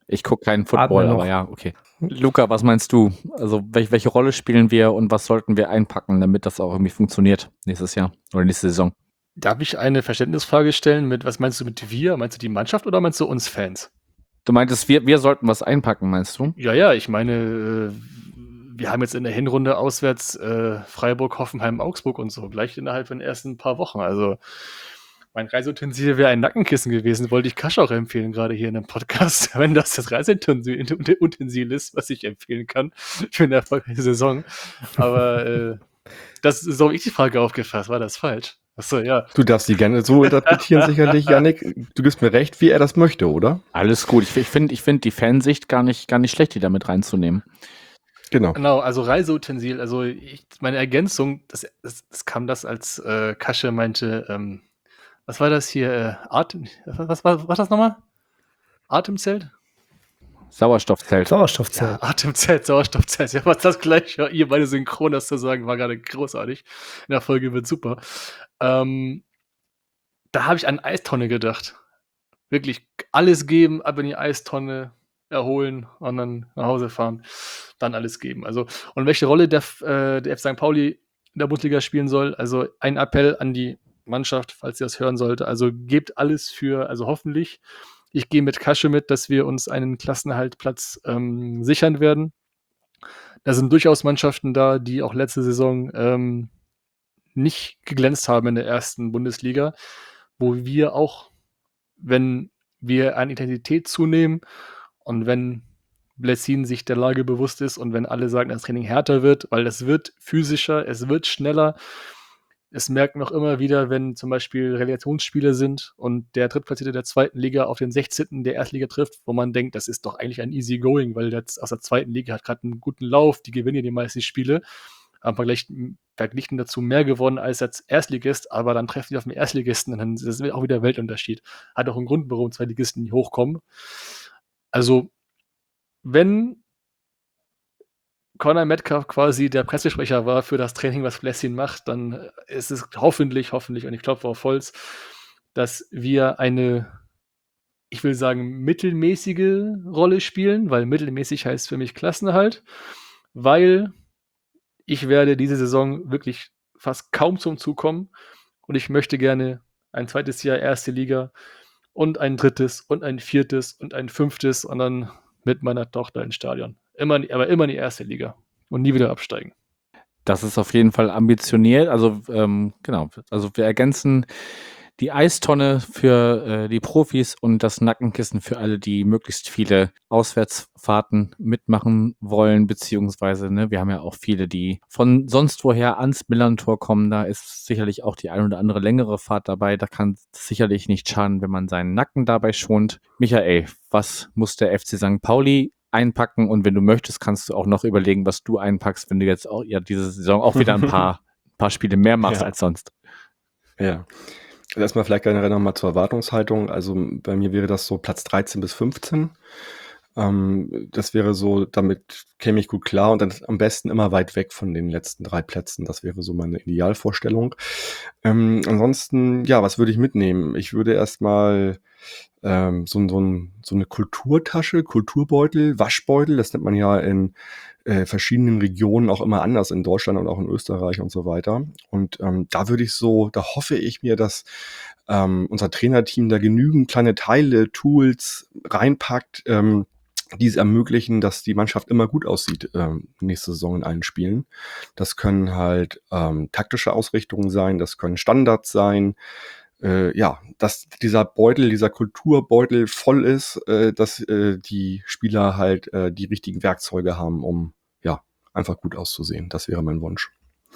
Ich gucke keinen Atme Football, noch. aber ja, okay. Luca, was meinst du? Also welch, welche Rolle spielen wir und was sollten wir einpacken, damit das auch irgendwie funktioniert nächstes Jahr oder nächste Saison? Darf ich eine Verständnisfrage stellen mit, was meinst du mit wir? Meinst du die Mannschaft oder meinst du uns Fans? Du meintest, wir, wir sollten was einpacken, meinst du? Ja, ja, ich meine, äh, wir haben jetzt in der Hinrunde auswärts äh, Freiburg, Hoffenheim, Augsburg und so, gleich innerhalb von den ersten paar Wochen. Also mein Reiseutensil wäre ein Nackenkissen gewesen, wollte ich Kasch auch empfehlen, gerade hier in einem Podcast, wenn das das Reiseutensil ist, was ich empfehlen kann für eine erfolgreiche Saison. Aber äh, das ist so habe ich die Frage aufgefasst, war das falsch? Achso, ja. Du darfst die gerne so interpretieren, sicherlich, Yannick. Du gibst mir recht, wie er das möchte, oder? Alles gut. Ich, ich finde ich find die Fansicht gar nicht, gar nicht schlecht, die da mit reinzunehmen. Genau. Genau, also Reiseutensil, also ich, meine Ergänzung, das, das, das kam das, als äh, Kasche meinte, ähm, was war das hier? Äh, Atem, was, was war was das nochmal? Atemzelt? Sauerstoffzelt. Sauerstoffzelt. Ja, Atemzelt, Sauerstoffzelt. Ja, was das gleich, ja, ihr beide synchron das zu sagen, war gerade großartig. In der Folge wird super. Ähm, da habe ich an Eistonne gedacht. Wirklich alles geben, ab in die Eistonne, erholen und dann nach Hause fahren. Dann alles geben. Also, und welche Rolle der, äh, der F. Sankt Pauli in der Bundesliga spielen soll, also ein Appell an die Mannschaft, falls ihr das hören sollte. Also gebt alles für, also hoffentlich. Ich gehe mit Kasche mit, dass wir uns einen Klassenerhaltplatz ähm, sichern werden. Da sind durchaus Mannschaften da, die auch letzte Saison ähm, nicht geglänzt haben in der ersten Bundesliga, wo wir auch, wenn wir an Intensität zunehmen und wenn Blessin sich der Lage bewusst ist und wenn alle sagen, dass das Training härter wird, weil es wird physischer, es wird schneller. Es merkt noch immer wieder, wenn zum Beispiel Relegationsspiele sind und der Drittplatzierte der zweiten Liga auf den sechzehnten der Erstliga trifft, wo man denkt, das ist doch eigentlich ein easy going, weil der aus der zweiten Liga hat gerade einen guten Lauf, die gewinnen ja die meisten Spiele, haben verglichen, verglichen dazu mehr gewonnen als als Erstligist, aber dann treffen die auf den Erstligisten und dann ist das auch wieder Weltunterschied. Hat auch einen Grund, warum zwei Ligisten nicht hochkommen. Also, wenn Conor Metcalf quasi der Pressesprecher war für das Training, was Blessin macht, dann ist es hoffentlich, hoffentlich, und ich klopfe auf Holz, dass wir eine, ich will sagen, mittelmäßige Rolle spielen, weil mittelmäßig heißt für mich Klassenerhalt, weil ich werde diese Saison wirklich fast kaum zum Zug kommen und ich möchte gerne ein zweites Jahr erste Liga und ein drittes und ein viertes und ein fünftes und dann mit meiner Tochter ins Stadion. Immer, aber immer in die erste Liga und nie wieder absteigen. Das ist auf jeden Fall ambitioniert. Also ähm, genau, also wir ergänzen die Eistonne für äh, die Profis und das Nackenkissen für alle, die möglichst viele Auswärtsfahrten mitmachen wollen, beziehungsweise, ne, wir haben ja auch viele, die von sonst woher ans Millantor kommen. Da ist sicherlich auch die ein oder andere längere Fahrt dabei. Da kann es sicherlich nicht schaden, wenn man seinen Nacken dabei schont. Michael, was muss der F C Sankt Pauli einpacken? Und wenn du möchtest, kannst du auch noch überlegen, was du einpackst, wenn du jetzt auch ja diese Saison auch wieder ein paar, paar Spiele mehr machst Ja. als sonst. Ja. Also erstmal vielleicht generell nochmal zur Erwartungshaltung. Also bei mir wäre das so Platz dreizehn bis fünfzehn. Ähm, das wäre so, damit käme ich gut klar und dann am besten immer weit weg von den letzten drei Plätzen. Das wäre so meine Idealvorstellung. Ähm, ansonsten, ja, was würde ich mitnehmen? Ich würde erstmal ähm, so, so, ein, so eine Kulturtasche, Kulturbeutel, Waschbeutel, das nennt man ja in äh, verschiedenen Regionen auch immer anders, in Deutschland und auch in Österreich und so weiter. Und ähm, da würde ich so, da hoffe ich mir, dass ähm, unser Trainerteam da genügend kleine Teile, Tools reinpackt, ähm, die es ermöglichen, dass die Mannschaft immer gut aussieht ähm, nächste Saison in allen Spielen. Das können halt ähm, taktische Ausrichtungen sein, das können Standards sein, äh, ja, dass dieser Beutel, dieser Kulturbeutel voll ist, äh, dass äh, die Spieler halt äh, die richtigen Werkzeuge haben, um ja einfach gut auszusehen. Das wäre mein Wunsch.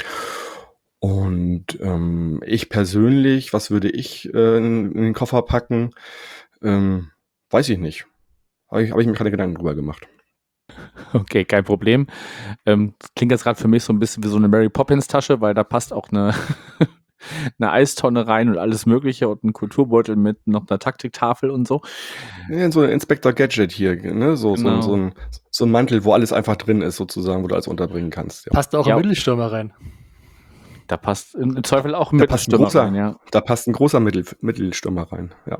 Und ähm, ich persönlich, was würde ich äh, in, in den Koffer packen? Ähm, weiß ich nicht. Habe ich, hab ich mir gerade Gedanken drüber gemacht. Okay, kein Problem. Ähm, das klingt jetzt gerade für mich so ein bisschen wie so eine Mary Poppins Tasche, weil da passt auch eine, eine Eistonne rein und alles Mögliche und ein Kulturbeutel mit noch einer Taktiktafel und so. Ja, so ein Inspector Gadget hier, ne? So, Genau. so, so, ein, so ein Mantel, wo alles einfach drin ist, sozusagen, wo du alles unterbringen kannst. Ja. Passt auch Ja. ein Mittelstürmer rein. Da passt im Zweifel auch ein Da passt ein Mittelstürmer großer, rein, ja. da passt ein großer Mittel, Mittelstürmer rein. Ja.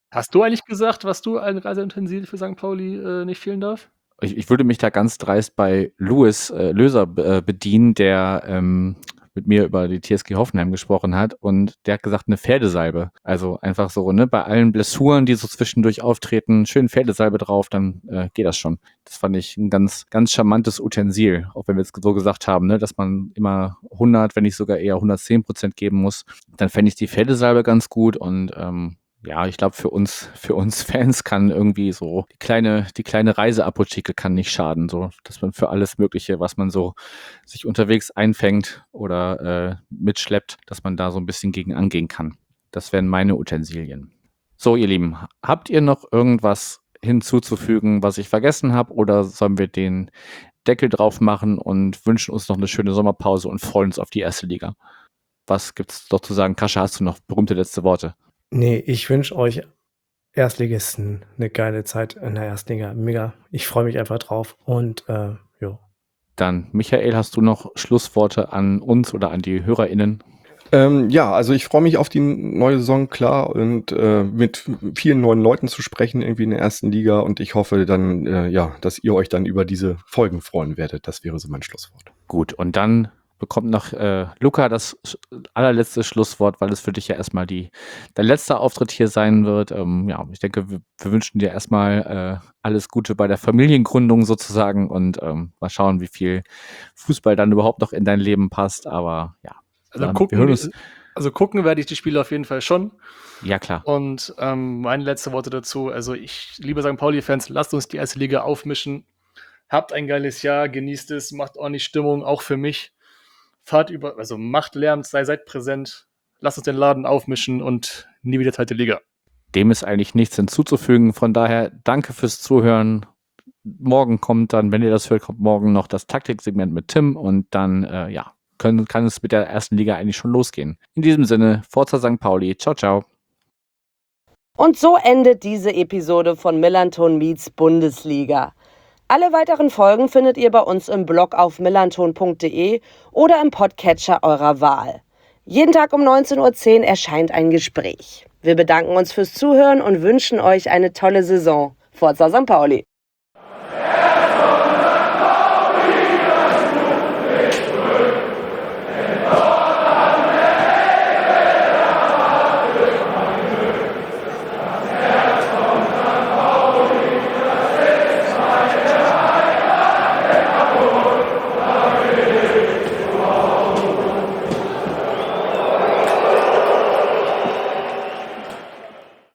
Hast du eigentlich gesagt, was du an Reiseutensil für Sankt Pauli äh, nicht fehlen darf? Ich, ich würde mich da ganz dreist bei Louis äh, Löser äh, bedienen, der ähm, mit mir über die T S G Hoffenheim gesprochen hat und der hat gesagt, eine Pferdesalbe. Also einfach so, ne, bei allen Blessuren, die so zwischendurch auftreten, schön Pferdesalbe drauf, dann äh, geht das schon. Das fand ich ein ganz, ganz charmantes Utensil, auch wenn wir jetzt so gesagt haben, ne, dass man immer hundert, wenn nicht sogar eher hundertzehn Prozent geben muss. Dann fände ich die Pferdesalbe ganz gut und ähm, ja, ich glaube, für uns, für uns Fans kann irgendwie so die kleine, die kleine Reiseapotheke kann nicht schaden, so, dass man für alles Mögliche, was man so sich unterwegs einfängt oder äh, mitschleppt, dass man da so ein bisschen gegen angehen kann. Das wären meine Utensilien. So, ihr Lieben, habt ihr noch irgendwas hinzuzufügen, was ich vergessen habe, oder sollen wir den Deckel drauf machen und wünschen uns noch eine schöne Sommerpause und freuen uns auf die erste Liga? Was gibt's doch zu sagen? Kascha, hast du noch berühmte letzte Worte? Nee, ich wünsche euch Erstligisten eine geile Zeit in der Erstliga. Mega. Ich freue mich einfach drauf. Und äh, jo. Dann, Michael, hast du noch Schlussworte an uns oder an die HörerInnen? Ähm, ja, also ich freue mich auf die neue Saison, klar, und äh, mit vielen neuen Leuten zu sprechen, irgendwie in der ersten Liga. Und ich hoffe dann, äh, ja, dass ihr euch dann über diese Folgen freuen werdet. Das wäre so mein Schlusswort. Gut, und dann bekommt noch äh, Luca das allerletzte Schlusswort, weil es für dich ja erstmal die, dein letzter Auftritt hier sein wird. Ähm, ja, ich denke, wir, wir wünschen dir erstmal äh, alles Gute bei der Familiengründung sozusagen und ähm, mal schauen, wie viel Fußball dann überhaupt noch in dein Leben passt. Aber ja, Also dann, gucken, wir hören uns. also gucken werde ich die Spiele auf jeden Fall schon. Ja, klar. Und ähm, meine letzte Worte dazu, also ich, liebe Sankt Pauli-Fans, lasst uns die erste Liga aufmischen. Habt ein geiles Jahr, genießt es, macht ordentlich Stimmung, auch für mich. Fahrt über, also macht Lärm, sei, seid präsent, lasst uns den Laden aufmischen und nie wieder zweite Liga. Dem ist eigentlich nichts hinzuzufügen. Von daher, danke fürs Zuhören. Morgen kommt dann, wenn ihr das hört, kommt morgen noch das Taktiksegment mit Tim und dann, äh, ja, können, kann es mit der ersten Liga eigentlich schon losgehen. In diesem Sinne, Forza Sankt Pauli. Ciao, ciao. Und so endet diese Episode von Millanton meets Bundesliga. Alle weiteren Folgen findet ihr bei uns im Blog auf millanton punkt de oder im Podcatcher eurer Wahl. Jeden Tag um neunzehn Uhr zehn erscheint ein Gespräch. Wir bedanken uns fürs Zuhören und wünschen euch eine tolle Saison. Forza Sankt Pauli!